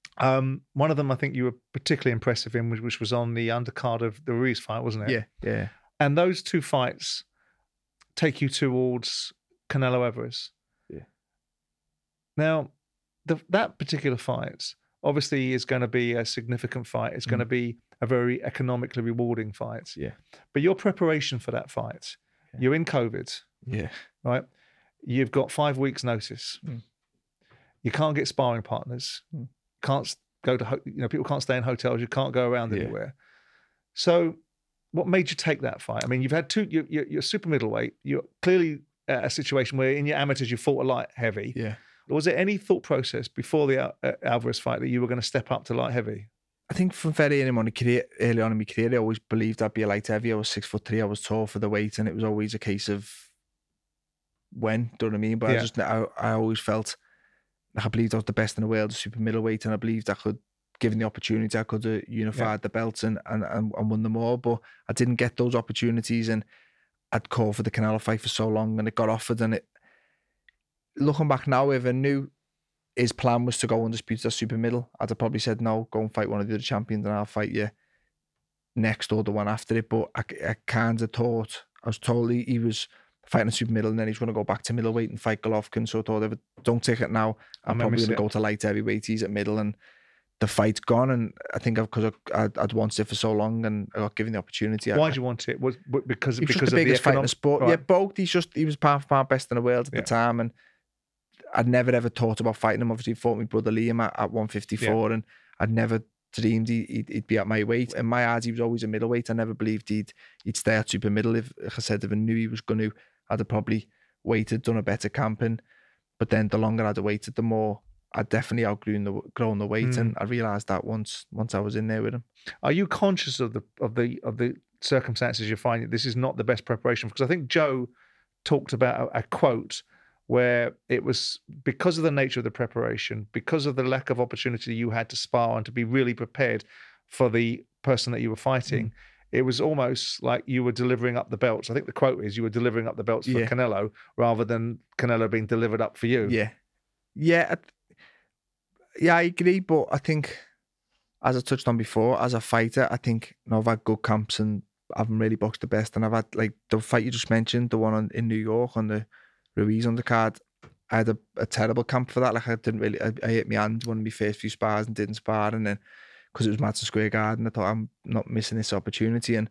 B: One of them I think you were particularly impressive in, which was on the undercard of the Ruiz fight, wasn't it?
A: Yeah.
B: And those 2 fights take you towards Canelo Alvarez.
A: Yeah.
B: Now, that particular fight obviously is going to be a significant fight. It's going to be a very economically rewarding fight.
A: Yeah.
B: But your preparation for that fight, you're in COVID.
A: Yeah.
B: Right? You've got 5 weeks notice. You can't get sparring partners. Can't go to, people can't stay in hotels. You can't go around anywhere. So what made you take that fight? I mean, you've had 2, you're super middleweight. You're clearly at a situation where in your amateurs, you fought a light heavy.
A: Yeah.
B: Was there any thought process before the Alvarez fight that you were going to step up to light heavy?
A: I think from very early on in my career, I always believed I'd be a light heavy. I was 6'3", I was tall for the weight, and it was always a case of when, do you know what I mean? But I always felt like I believed I was the best in the world, super middleweight, and I believed I could, given the opportunity, I could have unified the belts and won them all. But I didn't get those opportunities, and I'd called for the Canelo fight for so long, and it got offered. And looking back now, if I knew his plan was to go undisputed as super middle, I'd have probably said, no, go and fight one of the other champions and I'll fight you next or the one after it. But I kind of thought, I was told he was fighting a super middle, and then he's going to go back to middleweight and fight Golovkin. So I thought, if I don't take it now, I'm probably going to go to light heavyweight. He's at middle, and the fight's gone. And I think because I'd wanted it for so long, and I got given the opportunity.
B: Why did you want it? Because
A: he was
B: because
A: just the biggest fight in the sport.
B: Right.
A: Yeah, both. He was par for par best in the world at the time, and I'd never ever thought about fighting him. Obviously, he fought my brother Liam at 154, and I'd never dreamed he'd be at my weight. In my eyes, he was always a middleweight. I never believed he'd stay at super middle. If I said, if I knew he was going to, I'd have probably waited, done a better camping. But then the longer I'd have waited, the more I'd definitely outgrown the weight, and I realised that once I was in there with him.
B: Are you conscious of the circumstances you're finding? This is not the best preparation, because I think Joe talked about a quote where it was because of the nature of the preparation, because of the lack of opportunity you had to spar and to be really prepared for the person that you were fighting. It was almost like you were delivering up the belts. I think the quote is you were delivering up the belts for Canelo rather than Canelo being delivered up for you.
A: Yeah, I agree. But I think, as I touched on before, as a fighter, I think I've had good camps and I haven't really boxed the best. And I've had, like the fight you just mentioned, the one in New York on the Ruiz undercard, I had a terrible camp for that. Like I hit my hand one of my first few spars and didn't spar, and then because it was Madison Square Garden, I thought, I'm not missing this opportunity. And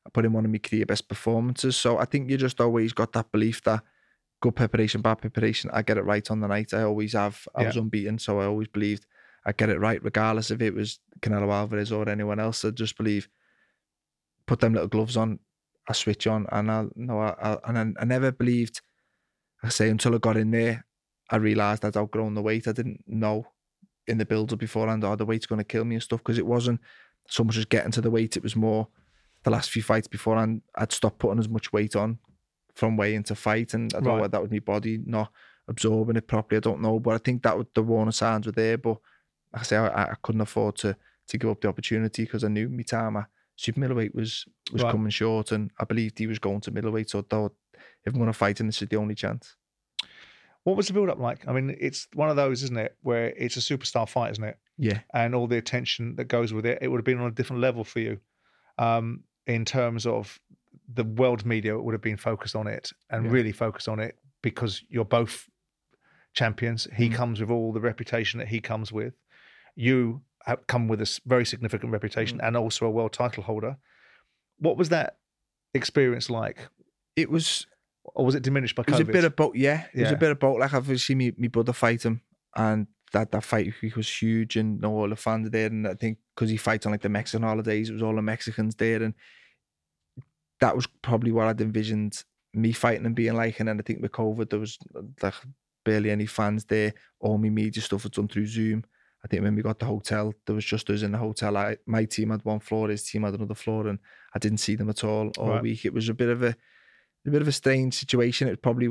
A: I put in one of my career best performances. So I think you just always got that belief that good preparation, bad preparation, I get it right on the night. I always have. I was unbeaten, so I always believed I'd get it right, regardless if it was Canelo Alvarez or anyone else. I just believe, put them little gloves on, I switch on, and I never believed, I say, until I got in there, I realised I'd outgrown the weight. I didn't know in the build-up beforehand, the weight's going to kill me and stuff, because it wasn't so much as getting to the weight. It was more the last few fights beforehand, I'd stopped putting as much weight on from weigh into fight, and I don't know whether that was my body not absorbing it properly. I don't know, but I think that the warning signs were there. But like I say, I couldn't afford to give up the opportunity, because I knew my time at super middleweight was coming short, and I believed he was going to middleweight. So I thought, if I'm going to fight him, this is the only chance.
B: What was the build-up like? I mean, it's one of those, isn't it, where it's a superstar fight, isn't it?
A: Yeah.
B: And all the attention that goes with it. It would have been on a different level for you, in terms of the world media. It would have been focused on it, and really focused on it, because you're both champions. He comes with all the reputation that he comes with. You have come with a very significant reputation, and also a world title holder. What was that experience like?
A: It was...
B: Or was it diminished by COVID?
A: It was a bit of both, It was a bit of both. Like, I've seen my brother fight him, and that fight was huge, and all the fans there. And I think because he fights on like the Mexican holidays, it was all the Mexicans there, and that was probably what I'd envisioned me fighting and being like. And then I think with COVID, there was like barely any fans there. All my media stuff was done through Zoom. I think when we got the hotel, there was just us in the hotel. My team had one floor, his team had another floor, and I didn't see them at all week. It was a bit of a strange situation. It was probably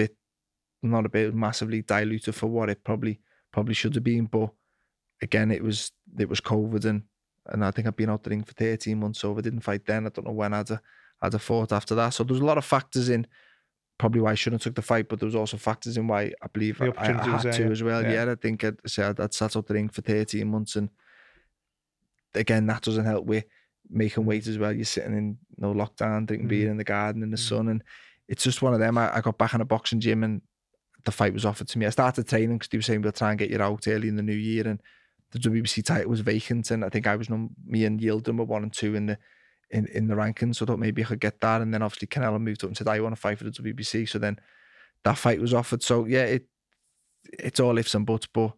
A: massively diluted for what it probably should have been. But again, it was COVID, and I think I'd been out the ring for 13 months, so if I didn't fight then, I don't know when I'd have fought after that. So there was a lot of factors in probably why I shouldn't have took the fight, but there was also factors in why I believe I had to as well. Yeah, I think I'd sat out the ring for 13 months, and again, that doesn't help with making weight as well. You're sitting in lockdown, drinking beer in the garden in the sun, and it's just one of them. I got back in a boxing gym, and the fight was offered to me. I started training because they were saying we'll try and get you out early in the new year, and the WBC title was vacant, and I think I was me and Yildirim were 1 and 2 in the rankings, so I thought maybe I could get that. And then obviously Canelo moved up and said, I want to fight for the WBC, so then that fight was offered. So yeah, it's all ifs and buts, but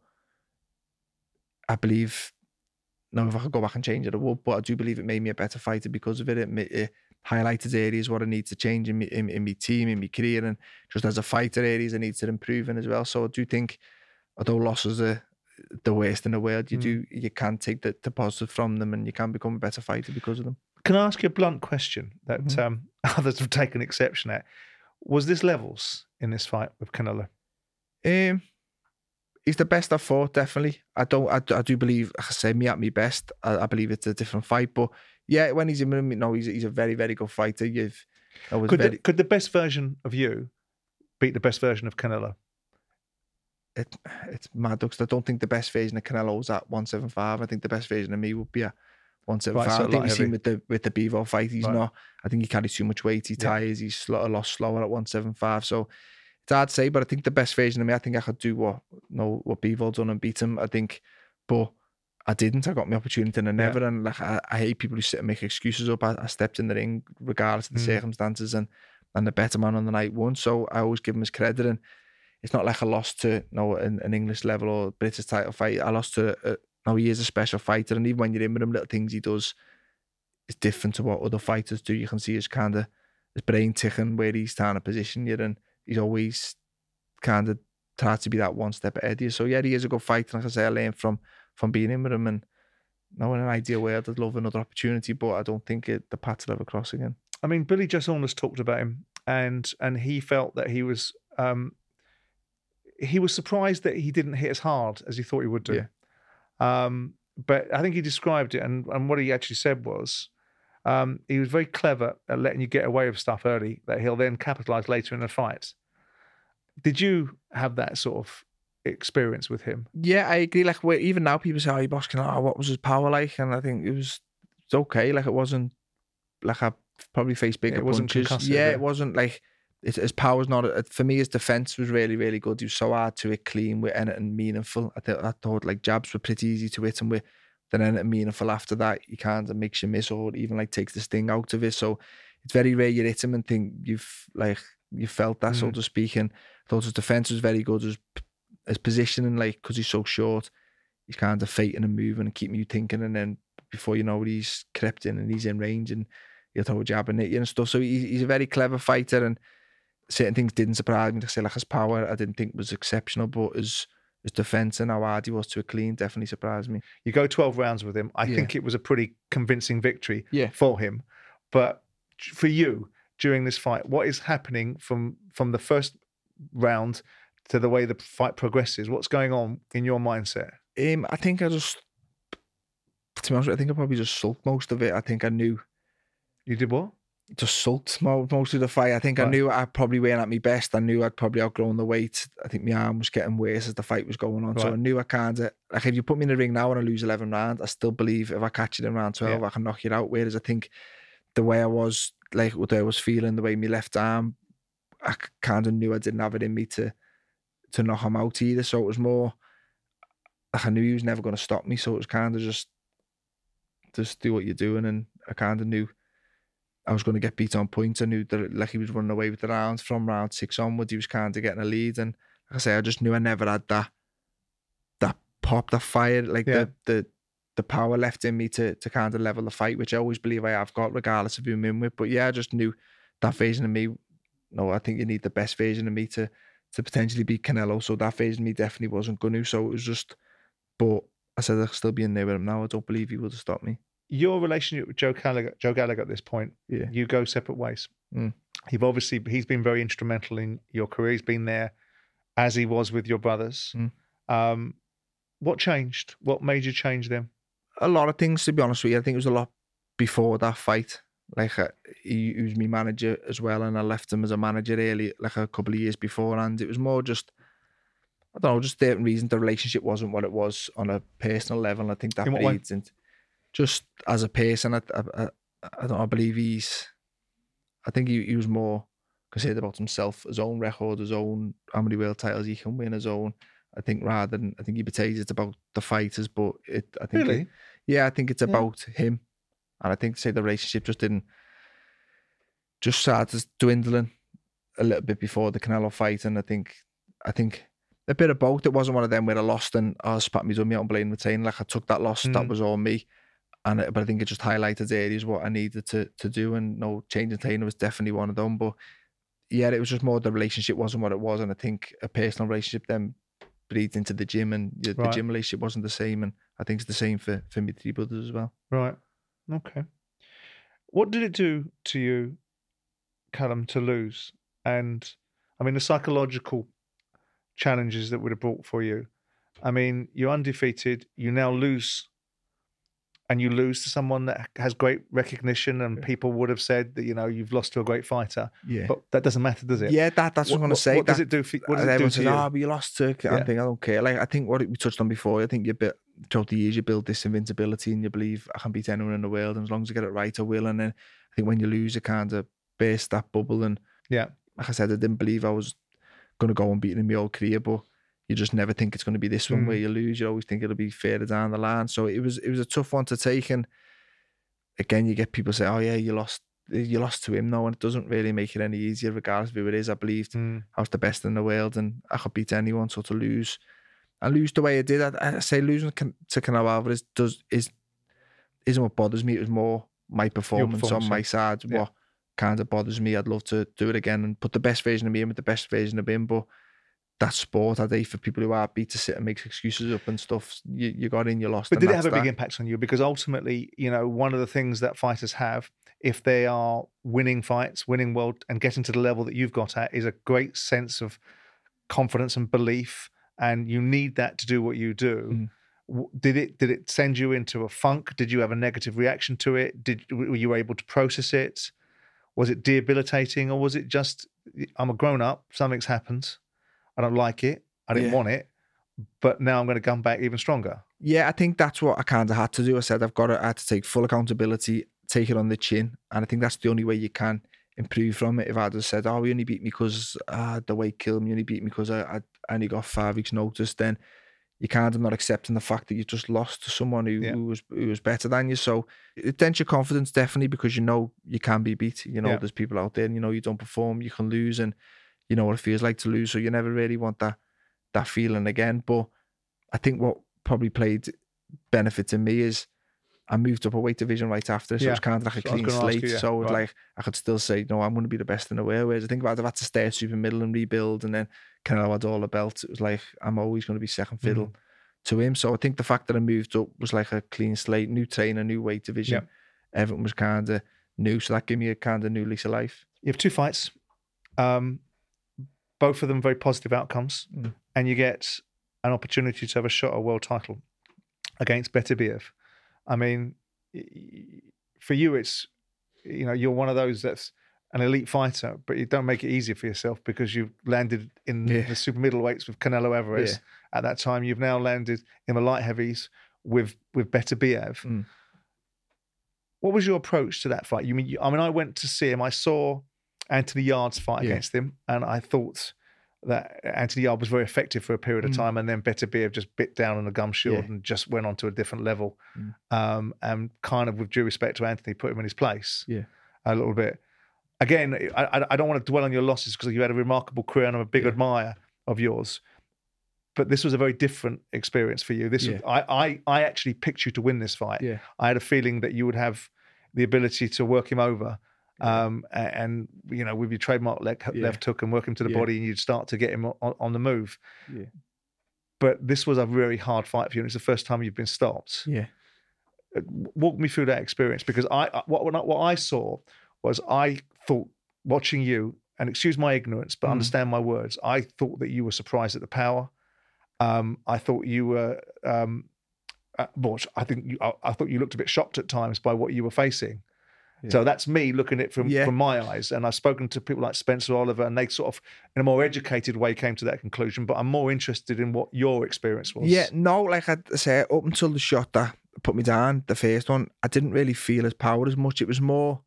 A: I believe, if I could go back and change it, I would, but I do believe it made me a better fighter because of it. It highlighted areas what I need to change in my team, in my career, and just as a fighter, areas I need to improve in as well. So I do think, although losses are the worst in the world, you can take the positive from them, and you can become a better fighter because of them.
B: Can I ask you a blunt question that others have taken exception at? Was this levels in this fight with Canelo?
A: He's the best I've fought, definitely. I do believe, I say, me at my best. I believe it's a different fight, but yeah, when he's in with me, he's a very, very good fighter.
B: Could the best version of you beat the best version of Canelo?
A: It's mad, because I don't think the best version of Canelo is at 175. I think the best version of me would be at 175. Right, so I think you've seen with the Bivol fight, he's not. I think he carries too much weight. He tires. He's a lot slower at 175. So it's hard to say, but I think the best version of me, I think I could do what Bivol done and beat him. I think, but I didn't. I got my opportunity and I never. And like I hate people who sit and make excuses up. I stepped in the ring regardless of the circumstances, and the better man on the night won. So I always give him his credit. And it's not like I lost to an English level or British title fight. I lost to he is a special fighter, and even when you're in with him, little things he does is different to what other fighters do. You can see his brain ticking where he's trying to position you, and he's always kind of tried to be that one step ahead of you. So yeah, he is a good fighter. Like I say, I learned from being in with him, and in an ideal world, I'd love another opportunity, but I don't think the paths will ever cross again.
B: I mean, Billy Joe Saunders talked about him, and he felt that he was surprised that he didn't hit as hard as he thought he would do.
A: Yeah.
B: But I think he described it, and what he actually said was he was very clever at letting you get away with stuff early that he'll then capitalise later in the fight. Did you have that sort of experience with him?
A: Yeah, I agree. Like, even now people say, he boxed Canelo, what was his power like? And I think it's okay. Like, it wasn't like I probably faced bigger punches. Yeah, it wasn't like his power's not. For me, his defense was really, really good. He was so hard to hit clean with anything meaningful. I thought like jabs were pretty easy to hit, and with then anything meaningful after that, he kind of makes you miss or even like takes the sting out of it. So it's very rare you hit him and think you felt that, so to speak. And I thought his defense was very good. His positioning, like, because he's so short, he's kind of fighting and moving and keeping you thinking. And then before you know it, he's crept in and he's in range and he'll throw a jab and hit you and stuff. So he's a very clever fighter, and certain things didn't surprise me. To say, like, his power, I didn't think was exceptional, but his defense and how hard he was to a clean definitely surprised me.
B: You go 12 rounds with him. I think it was a pretty convincing victory for him. But for you, during this fight, what is happening from the first round to the way the fight progresses? What's going on in your mindset?
A: I think to be honest, I think I probably just sulked most of it. I think I knew.
B: You did what?
A: Just sulked most of the fight. I think I knew I probably weren't at my best. I knew I'd probably outgrown the weight. I think my arm was getting worse as the fight was going on. Right. So I knew I kind of, like, if you put me in the ring now and I lose 11 rounds, I still believe if I catch it in round 12, I can knock you out. Whereas I think the way I was, like, what I was feeling, the way my left arm, I kind of knew I didn't have it in me to knock him out either. So it was more, like, I knew he was never going to stop me. So it was kind of just do what you're doing. And I kind of knew I was going to get beat on points. I knew that, like, he was running away with the rounds from round 6 onwards. He was kind of getting a lead, and like I say, I just knew I never had that pop, that fire, like the power left in me to kind of level the fight, which I always believe I have got, regardless of who I'm in with. But yeah, I just knew that version of me. No, I think you need the best version of me to potentially beat Canelo. So that version of me definitely wasn't going to. So it was just, but I said I'll still be in there with him now. I don't believe he would have stopped me.
B: Your relationship with Joe Gallagher at this point, you go separate ways. He's been very instrumental in your career. He's been there as he was with your brothers. What changed? What made you change them?
A: A lot of things, to be honest with you. I think it was a lot before that fight. Like, he was my manager as well, and I left him as a manager early, like a couple of years before. And it was more just, I don't know, just certain reasons the relationship wasn't what it was on a personal level. And I think that bleeds into, just as a person, I don't know, I believe I think he was more concerned about himself, his own record, his own, how many world titles he can win, his own. I think rather than, I think he portrays it's about the fighters, but I think,
B: really?
A: I think it's about him. And I think, to say, the relationship just started dwindling a little bit before the Canelo fight. And I think a bit of both. It wasn't one of them where I lost and I spat me dummy out and blame retain. Like, I took that loss, that was all me. But I think it just highlighted areas what I needed to do, and no, changing trainer was definitely one of them. But yeah, it was just more the relationship wasn't what it was, and I think a personal relationship then breathed into the gym, and the gym relationship wasn't the same, and I think it's the same for my 3 brothers as well.
B: Right. Okay. What did it do to you, Callum, to lose? And I mean, the psychological challenges that would have brought for you. I mean, you're undefeated. You now lose. And you lose to someone that has great recognition, and people would have said that, you've lost to a great fighter. Yeah. But that doesn't matter, does it?
A: Yeah, that's what I'm going to say.
B: What does it do for you? What does it do to you?
A: But you lost to... I don't care. Like, I think what we touched on before, I think throughout the years, you build this invincibility and you believe I can beat anyone in the world, and as long as I get it right, I will. And then I think when you lose, it kind of bursts that bubble. And like I said, I didn't believe I was going to go and beat in my old career, but you just never think it's going to be this one where you lose. You always think it'll be further down the line. So it was a tough one to take. And again, you get people say, "Oh yeah, you lost to him." No, and it doesn't really make it any easier, regardless of who it is. I believed I was the best in the world and I could beat anyone. So to lose the way I did, I say losing to Canelo Alvarez isn't what bothers me. It was more my performance on my side. What kind of bothers me. I'd love to do it again and put the best version of me in with the best version of him, but that sport, I think, for people who are beat to sit and make excuses up and stuff, you got in, you lost.
B: But did it have a big impact on you? Because ultimately, one of the things that fighters have, if they are winning fights, winning world, and getting to the level that you've got at, is a great sense of confidence and belief, and you need that to do what you do. Did it send you into a funk? Did you have a negative reaction to it? Were you able to process it? Was it debilitating, or was it just, I'm a grown up, something's happened, I don't like it, I didn't want it, but now I'm going to come back even stronger? Yeah,
A: I think that's what I kind of had to do. I said I had to take full accountability, take it on the chin, and I think that's the only way you can improve from it. If I'd have said, "Oh, we only beat me because the weight killed me, only beat me because I only got 5 weeks notice," then you kind of not accepting the fact that you just lost to someone who was better than you. So it dents your confidence definitely, because you know you can be beat. You know there's people out there, and you know you don't perform, you can lose, and you know what it feels like to lose. So you never really want that feeling again. But I think what probably played benefit in me is I moved up a weight division right after, so it was kind of like a clean slate. So it like I could still say, no, I'm going to be the best in the world. Whereas I think about I've had to stay at super middle and rebuild, and then Canelo had all the belts. It was like I'm always going to be second fiddle to him. So I think the fact that I moved up was like a clean slate, new trainer, new weight division. Everything was kind of new, so that gave me a kind of new lease of life.
B: You have 2 fights, both of them very positive outcomes, and you get an opportunity to have a shot at a world title against Beterbiev. I mean, for you, it's, you know, you're one of those that's an elite fighter, but you don't make it easier for yourself because you've landed in the super middleweights with Canelo Alvarez. At that time, you've now landed in the light heavies with Beterbiev. What was your approach to that fight? I went to see him. I saw Anthony Yarde's fight against him, and I thought that Anthony Yarde was very effective for a period of time, and then Beterbiev just bit down on the gum shield and just went on to a different level. And kind of, with due respect to Anthony, put him in his place a little bit. Again, I don't want to dwell on your losses because you had a remarkable career and I'm a big admirer of yours. But this was a very different experience for you. I actually picked you to win this fight. I had a feeling that you would have the ability to work him over. And you know, with your trademark left hook and work him to the body, and you'd start to get him on the move. But this was a very hard fight for you, and it's the first time you've been stopped. Walk me through that experience, because what I saw was, I thought, watching you, and excuse my ignorance, but understand my words, I thought that you were surprised at the power. I thought you were, I thought you looked a bit shocked at times by what you were facing. So that's me looking at it from my eyes. And I've spoken to people like Spencer Oliver, and they sort of, in a more educated way, came to that conclusion. But I'm more interested in what your experience was.
A: Like I say, up until the shot that put me down, the first one, I didn't really feel his power as much. It was more,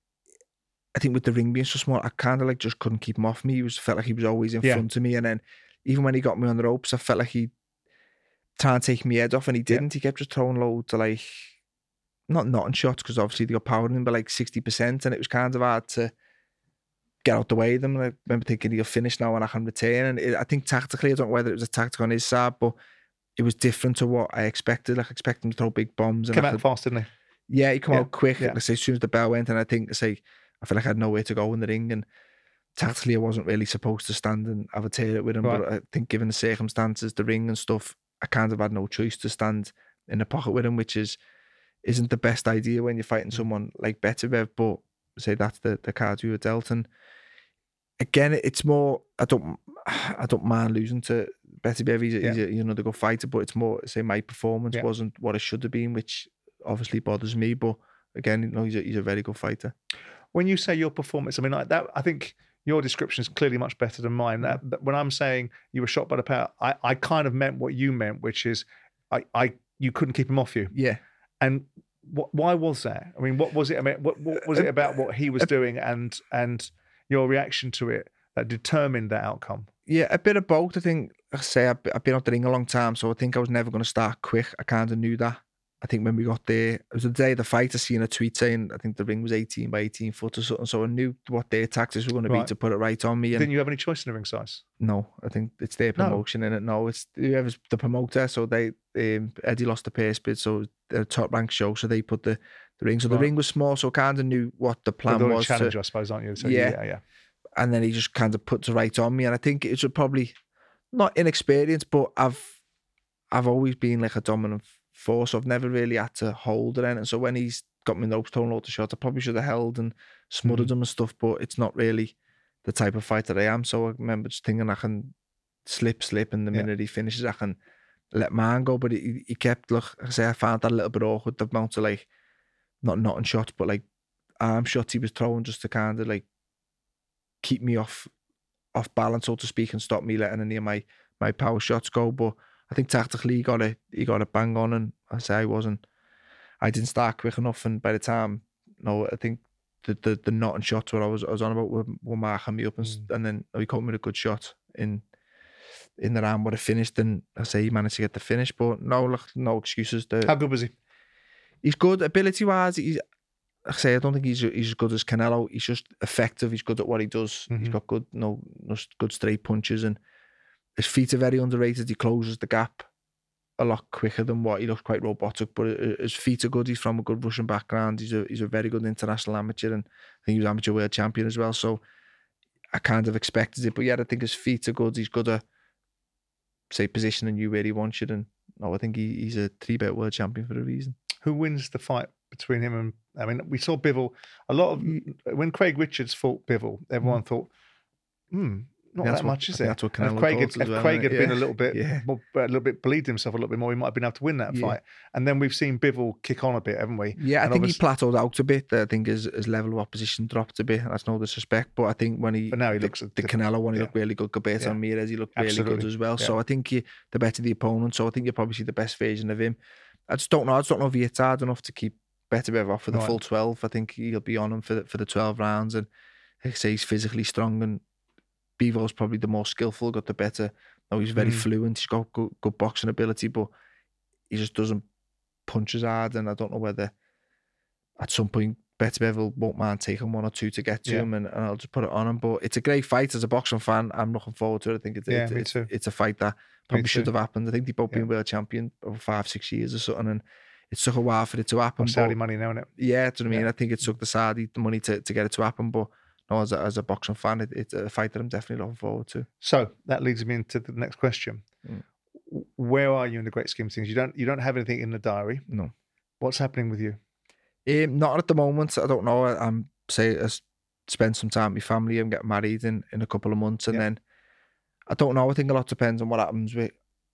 A: I think with the ring being so small, I kind of like just couldn't keep him off me. Felt like he was always in front of me. And then even when he got me on the ropes, I felt like he tried to take my head off, and he didn't. He kept just throwing loads of like, not knotting shots, because obviously they got power in him, but like 60%, and it was kind of hard to get out the way of them. And I remember thinking, he'll finish now and I can return. And I think tactically, I don't know whether it was a tactic on his side, but it was different to what I expected. Like, I expected him to throw big bombs. And
B: came out fast, didn't he?
A: Yeah, he came out quick. Like I say, as soon as the bell went, and I felt like I had nowhere to go in the ring. And tactically, I wasn't really supposed to stand and have a tear it with him. But I think, given the circumstances, the ring and stuff, I kind of had no choice to stand in the pocket with him, which isn't the best idea when you're fighting someone like Beterbiev. But say that's the card you were dealt. And again, it's more, I don't mind losing to Beterbiev. He's another good fighter, but it's more, say, my performance wasn't what it should have been, which obviously bothers me. But again, you know, he's a very good fighter.
B: When you say your performance, I mean, like that, I think your description is clearly much better than mine. That when I'm saying you were shot by the power, I kind of meant what you meant, which is you couldn't keep him off you. And why was that? I mean, what was it? I mean, what was it about what he was doing and your reaction to it that determined that outcome?
A: Yeah, a bit of both. I think, I've been out the ring a long time, so I think I was never going to start quick. I kind of knew that. I think when we got there, it was the day of the fight, I seen a tweet saying, I think the ring was 18 by 18 foot or something, so I knew what their tactics were going to be to put it right on me. And
B: didn't you have any choice in the ring size?
A: No, I think it's their promotion in it. No, it's whoever's the promoter, so they, Eddie lost the purse bid, so the top rank show, so they put the ring. So the ring was small, so I kind of knew what the plan was.
B: Challenger, I suppose, aren't you? So, yeah.
A: And then he just kind of puts it right on me, and I think it was probably not inexperienced, but I've always been like a dominant force. I've never really had to hold it, and so when he's got me in the ropes, throwing loads of shots, I probably should have held and smothered him and stuff, but it's not really the type of fighter I am. So I remember just thinking I can slip, and the minute he finishes, I can let mine go. But he kept, look, I say, I found that a little bit awkward, the amount of like, not knotting shots, but like arm shots he was throwing just to kind of like keep me off balance, so to speak, and stop me letting any of my power shots go. But I think tactically he got it bang on, and I say I didn't start quick enough, and by the time, I think the knotting shots where I was on about were marking me up, and then he caught me with a good shot in in the round would have finished, and I say he managed to get the finish. But no excuses.
B: How good was he?
A: He's good ability-wise. I don't think he's as good as Canelo. He's just effective. He's good at what he does. Mm-hmm. He's got good good straight punches, and his feet are very underrated. He closes the gap a lot quicker than what he looks, quite robotic, but his feet are good. He's from a good Russian background. He's a very good international amateur, and I think he was amateur world champion as well. So I kind of expected it, but yeah, I think his feet are good. He's good at, say, positioning you where he wants you, and no, I think he's a 3-belt world champion for a reason.
B: Who wins the fight between him and? I mean, we saw Bivol a lot of when Craig Richards fought Bivol. Everyone thought, not that much, is it?
A: That's what Canelo
B: if Craig had been a little bit more, a little bit believed himself a little bit more, he might have been able to win that fight. And then we've seen Bivol kick on a bit, haven't we?
A: Yeah, I think he plateaued out a bit. I think his level of opposition dropped a bit. That's no disrespect, but I think when he
B: looks
A: the Canelo one, he looked really good compared to Ramirez. He looked really good as well. Yeah. So I think the better the opponent. So I think you probably see the best version of him. I just don't know if it's hard enough to keep Beterbiev off for the full 12. I think he'll be on him for the 12 rounds, and like I say, he's physically strong, and Bivol's probably the more skillful, got the better. No, he's very fluent. He's got good boxing ability, but he just doesn't punch as hard. And I don't know whether at some point Beterbiev won't mind taking 1 or 2 to get to him, and I'll just put it on him. But it's a great fight. As a boxing fan, I'm looking forward to it. I think it's a fight that probably should have happened. I think they've both been world champion over 5-6 years or something, and it took a while for it to happen.
B: Saudi money now, isn't it?
A: Yeah, do you know what I mean? I think it took the Saudi money to get it to happen, but no, as a boxing fan, it's a fight that I'm definitely looking forward to.
B: So that leads me into the next question. Where are you in the great scheme of things? You don't have anything in the diary.
A: No.
B: What's happening with you?
A: Not at the moment. I don't know. I spend some time with my family. I'm getting married in a couple of months, and then I don't know. I think a lot depends on what happens with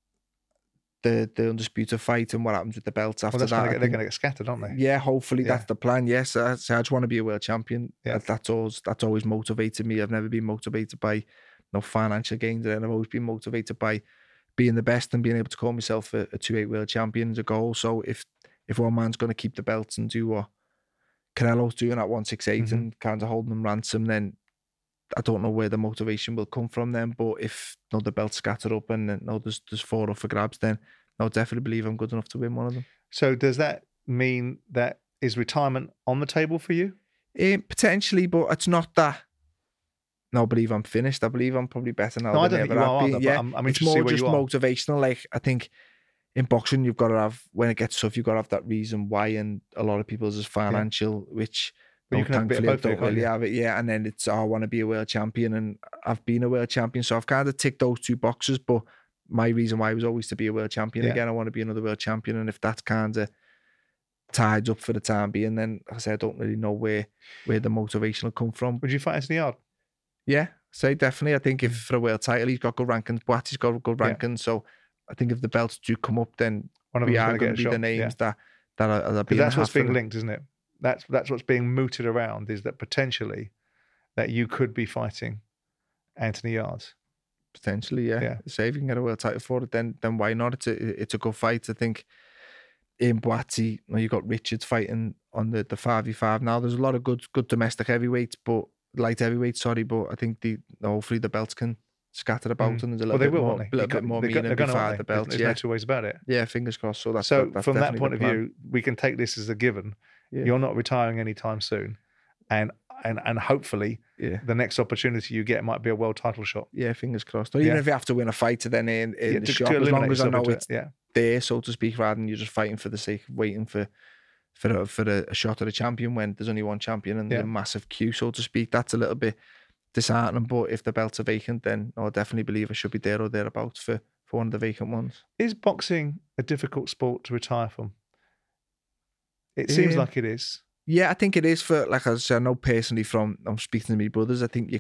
A: the undisputed fight and what happens with the belts after that.
B: They're going to get scattered, aren't they?
A: Yeah, hopefully that's the plan. Yes, I just want to be a world champion. Yeah. That's always motivated me. I've never been motivated by no financial gains, and I've always been motivated by being the best and being able to call myself a 2-8 world champion as a goal. So if one man's going to keep the belts and do what Canelo's doing at 168 and kind of holding them ransom, then I don't know where the motivation will come from then. But if the belt's scattered up and there's 4 up for grabs, then I'll definitely believe I'm good enough to win one of them.
B: So does that mean that is retirement on the table for you?
A: Potentially, but it's not that. No, I believe I'm finished. I believe I'm probably better now than ever have been. Yeah, it's more just motivational. Like, I think in boxing, you've got to have, when it gets tough, you've got to have that reason why, and a lot of people's is financial, which thankfully I don't really have it. Yeah, and then it's, I want to be a world champion, and I've been a world champion, so I've kind of ticked those 2 boxes, but my reason why was always to be a world champion again. I want to be another world champion, and if that's kind of tied up for the time being, then like I said, I don't really know where the motivation will come from.
B: Would you fight Anthony Yarde?
A: Yeah, say definitely. I think if for a world title, he's got good rankings. Boaty's got good rankings, so I think if the belts do come up, then we are going to be the names that are being.
B: That's what's being linked, isn't it? That's what's being mooted around, is that potentially that you could be fighting Anthony Yarde.
A: Potentially, yeah. Say if you can get a world title for it, then why not? It's a good fight. I think in Boaty, you got Richards fighting on the 5v5 now. There's a lot of good domestic heavyweights, but light heavyweights, but I think hopefully the belts can scatter about and there's a little bit more meaning beside the belts.
B: There's no 2 ways about it.
A: Yeah, fingers crossed. So that's
B: from that point of view, we can take this as a given. Yeah. You're not retiring anytime soon, and hopefully the next opportunity you get might be a world title shot.
A: Yeah, fingers crossed. Or even if you have to win a fight to then in the shop, as long as I know it's there, so to speak, rather than you're just fighting for the sake of waiting for a shot at a champion when there's only one champion and there's a massive queue, so to speak. That's a little bit disheartening, but if the belts are vacant, then I definitely believe I should be there or thereabouts for one of the vacant ones.
B: Is boxing a difficult sport to retire from? It seems like it is.
A: Yeah, I think it is. For, like I said, I know personally I'm speaking to my brothers, I think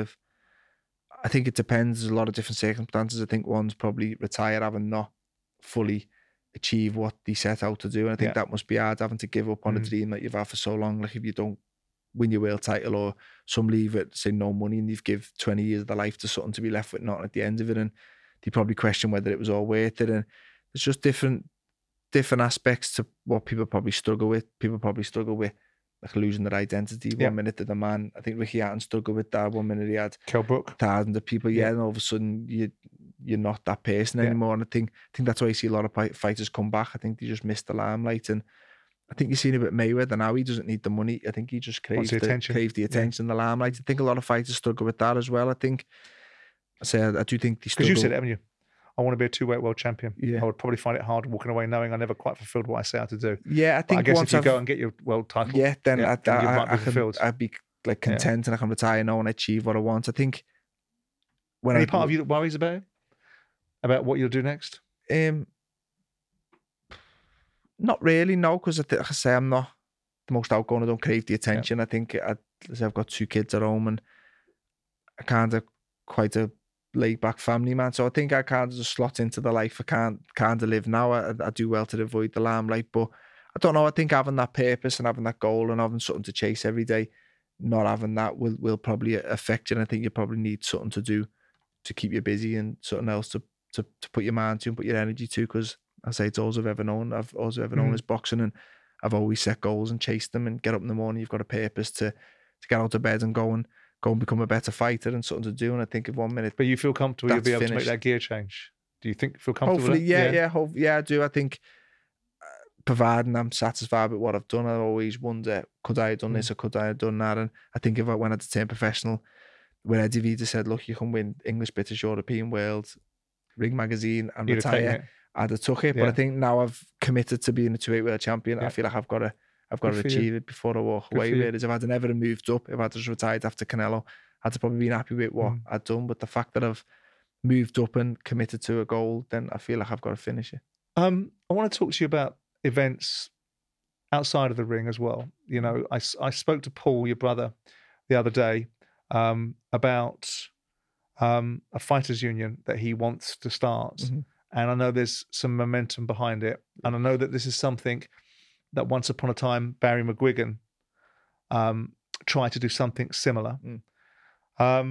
A: I think it depends. There's a lot of different circumstances. I think one's probably retire having not fully achieve what they set out to do, and I think that must be hard, having to give up on a dream that you've had for so long. Like if you don't win your world title, or some leave it, say no money, and you've give 20 years of their life to something to be left with nothing at the end of it, and they probably question whether it was all worth it. And it's just different aspects to what people probably struggle with. People probably struggle with like losing their identity. 1 minute they're the man. I think Ricky Hatton struggled with that. 1 minute he had
B: Kell Brook,
A: thousands of people. And all of a sudden you're not that person anymore. And I think that's why you see a lot of fighters come back. I think they just missed the limelight. And I think you've seen it with Mayweather now. He doesn't need the money. I think he just craves the attention, the limelight. I think a lot of fighters struggle with that as well. I do think they struggle.
B: Because you said it, haven't you? I want to be a 2-weight world champion.
A: Yeah.
B: I would probably find it hard walking away knowing I never quite fulfilled what I set out to do.
A: Yeah, I think
B: but I guess if you go and get your world title,
A: then
B: I'd
A: be like content and I can retire now and achieve what I want. I think
B: any part of you that worries about it? About what you'll do next?
A: Not really, no, because like I say, I'm not the most outgoing. I don't crave the attention. I think I've got 2 kids at home and I kind of quite a laid back family man, so I think I kind of just slot into the life I can't kind of live now. I do well to avoid the limelight, but I don't know. I think having that purpose and having that goal and having something to chase every day, not having that will probably affect you. And I think you probably need something to do to keep you busy and something else to put your mind to and put your energy to. Because I say it's all I've ever known. I've always ever known is boxing, and I've always set goals and chased them. And get up in the morning, you've got a purpose to get out of bed and go and become a better fighter and something to do. And I think if 1 minute,
B: but you feel comfortable you'll be able to make that gear change. Do you feel comfortable?
A: Hopefully, yeah, I do. I think providing I'm satisfied with what I've done, I always wonder, could I have done this or could I have done that? And I think if I went to turn professional, where Eddie Vida said, look, you can win English, British, European, World, Ring Magazine and retire, I'd have took it. But I think now I've committed to being a 2-weight world champion. I feel like I've got to achieve it before I walk away. Whereas if I'd never moved up, if I'd just retired after Canelo, I'd have probably been happy with what I'd done. But the fact that I've moved up and committed to a goal, then I feel like I've got to finish it.
B: I want to talk to you about events outside of the ring as well. You know, I spoke to Paul, your brother, the other day about a fighters union that he wants to start. And I know there's some momentum behind it. And I know that this is something that once upon a time, Barry McGuigan tried to do something similar. Are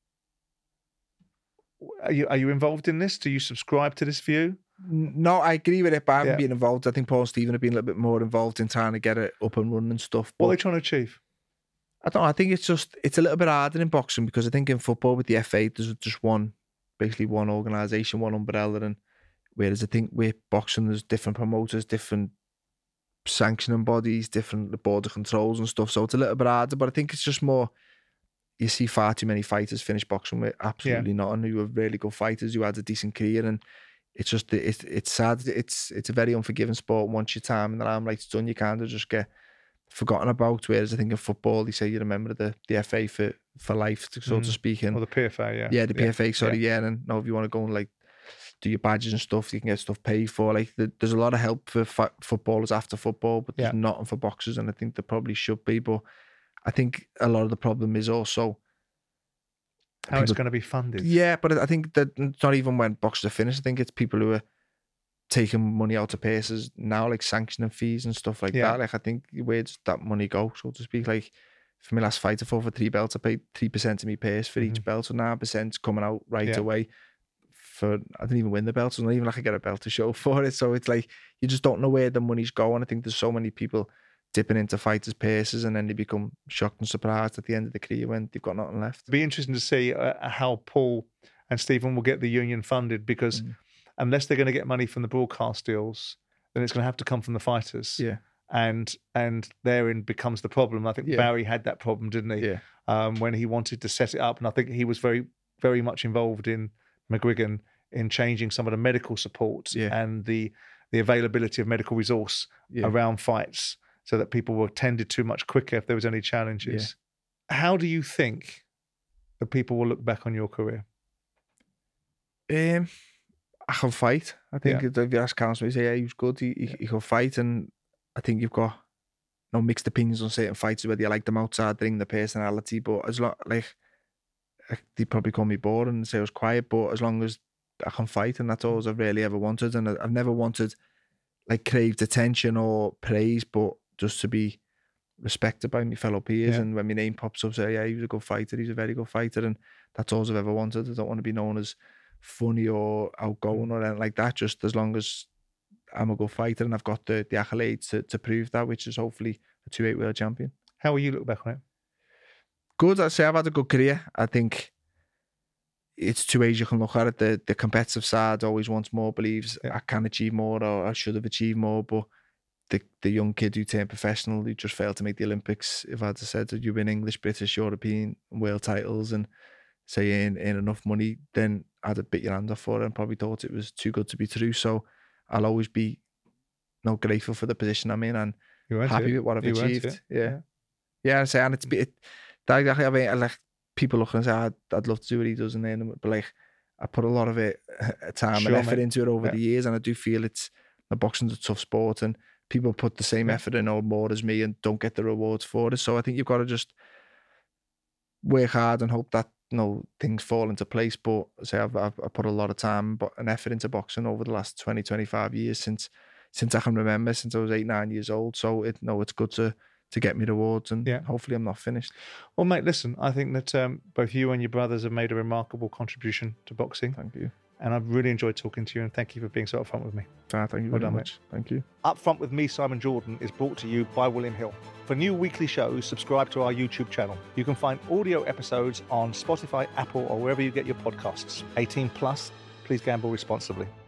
B: you involved in this? Do you subscribe to this view?
A: No, I agree with it, but I haven't been involved. I think Paul and Stephen have been a little bit more involved in trying to get it up and running and stuff.
B: What are they trying to achieve?
A: I don't know. I think it's a little bit harder in boxing because I think in football with the FA, there's just basically one organisation, one umbrella. And whereas I think with boxing, there's different promoters, different sanctioning bodies, different border controls and stuff. So it's a little bit harder, but I think it's just more, you see far too many fighters finish boxing with absolutely nothing, who are really good fighters, who had a decent career. And it's just, it's sad. It's a very unforgiving sport. Once your time in the limelight's done, you kind of just get forgotten about. Whereas I think in football, they say you're a member of the FA for life, so to speak. And,
B: or the PFA,
A: the PFA, sorry, and now if you want to go and like do your badges and stuff, you can get stuff paid for. Like there's a lot of help for footballers after football, but there's nothing for boxers, and I think there probably should be. But I think a lot of the problem is also
B: how it's going to be funded.
A: Yeah, but I think that it's not even when boxers are finished. I think it's people who are taking money out of purses now, like sanctioning fees and stuff like that. Like I think where does that money go, so to speak? Like for my last fight, I fought for 3 belts. I paid 3% of my purse for each belt, so 9% coming out right away. I didn't even win the belt, so it's not even like I get a belt to show for it. So it's like you just don't know where the money's going. I think there's so many people dipping into fighters' purses, and then they become shocked and surprised at the end of the career when they've got nothing left.
B: It'd be interesting to see how Paul and Stephen will get the union funded, because unless they're going to get money from the broadcast deals, then it's going to have to come from the fighters.
A: Yeah.
B: And therein becomes the problem. I think Barry had that problem, didn't he?
A: Yeah.
B: When he wanted to set it up, and I think he was very, very much involved in McGuigan in changing some of the medical support and the availability of medical resource around fights, so that people were tended to much quicker if there was any challenges. How do you think that people will look back on your career?
A: I can fight. I think if you ask Council, you say, he was good, he can fight. And I think you've got mixed opinions on certain fighters, whether you like them outside the ring, the personality, but as long, like, they'd probably call me boring and say I was quiet, but as long as I can fight, and that's all I've really ever wanted. And I've never wanted, like, craved attention or praise, but just to be respected by my fellow peers. And when my name pops up, say, he was a good fighter, he's a very good fighter, and that's all I've ever wanted. I don't want to be known as funny or outgoing or anything like that, just as long as I'm a good fighter and I've got the accolades to prove that, which is hopefully a 2-8 world champion.
B: How will you look back on it?
A: Good. I'd say I've had a good career. I think it's two ways you can look at it. The competitive side always wants more, believes I can achieve more or I should have achieved more. But the young kid who turned professional, who just failed to make the Olympics, if I'd have said that you win English, British, European, world titles and say earn enough money, then I'd have bit your hand off for it and probably thought it was too good to be true. So I'll always be grateful for the position I'm in and happy with what I've achieved. Yeah. I say, and exactly. I mean, like people look and say, I'd love to do what he does, and then, but like I put a lot of time and effort into it over the years, and I do feel boxing's a tough sport, and people put the same effort in or more as me and don't get the rewards for it. So I think you've got to just work hard and hope that things fall into place. But say I've put a lot of time and effort into boxing over the last 20-25 years since I can remember, since I was 8-9 years old. So it's good to get me rewards, and hopefully I'm not finished.
B: Well, mate, listen, I think that both you and your brothers have made a remarkable contribution to boxing.
A: Thank you.
B: And I've really enjoyed talking to you, and thank you for being so upfront with me.
A: Thank you very much. Mate. Thank you.
B: Upfront with me, Simon Jordan, is brought to you by William Hill. For new weekly shows, subscribe to our YouTube channel. You can find audio episodes on Spotify, Apple, or wherever you get your podcasts. 18+, please gamble responsibly.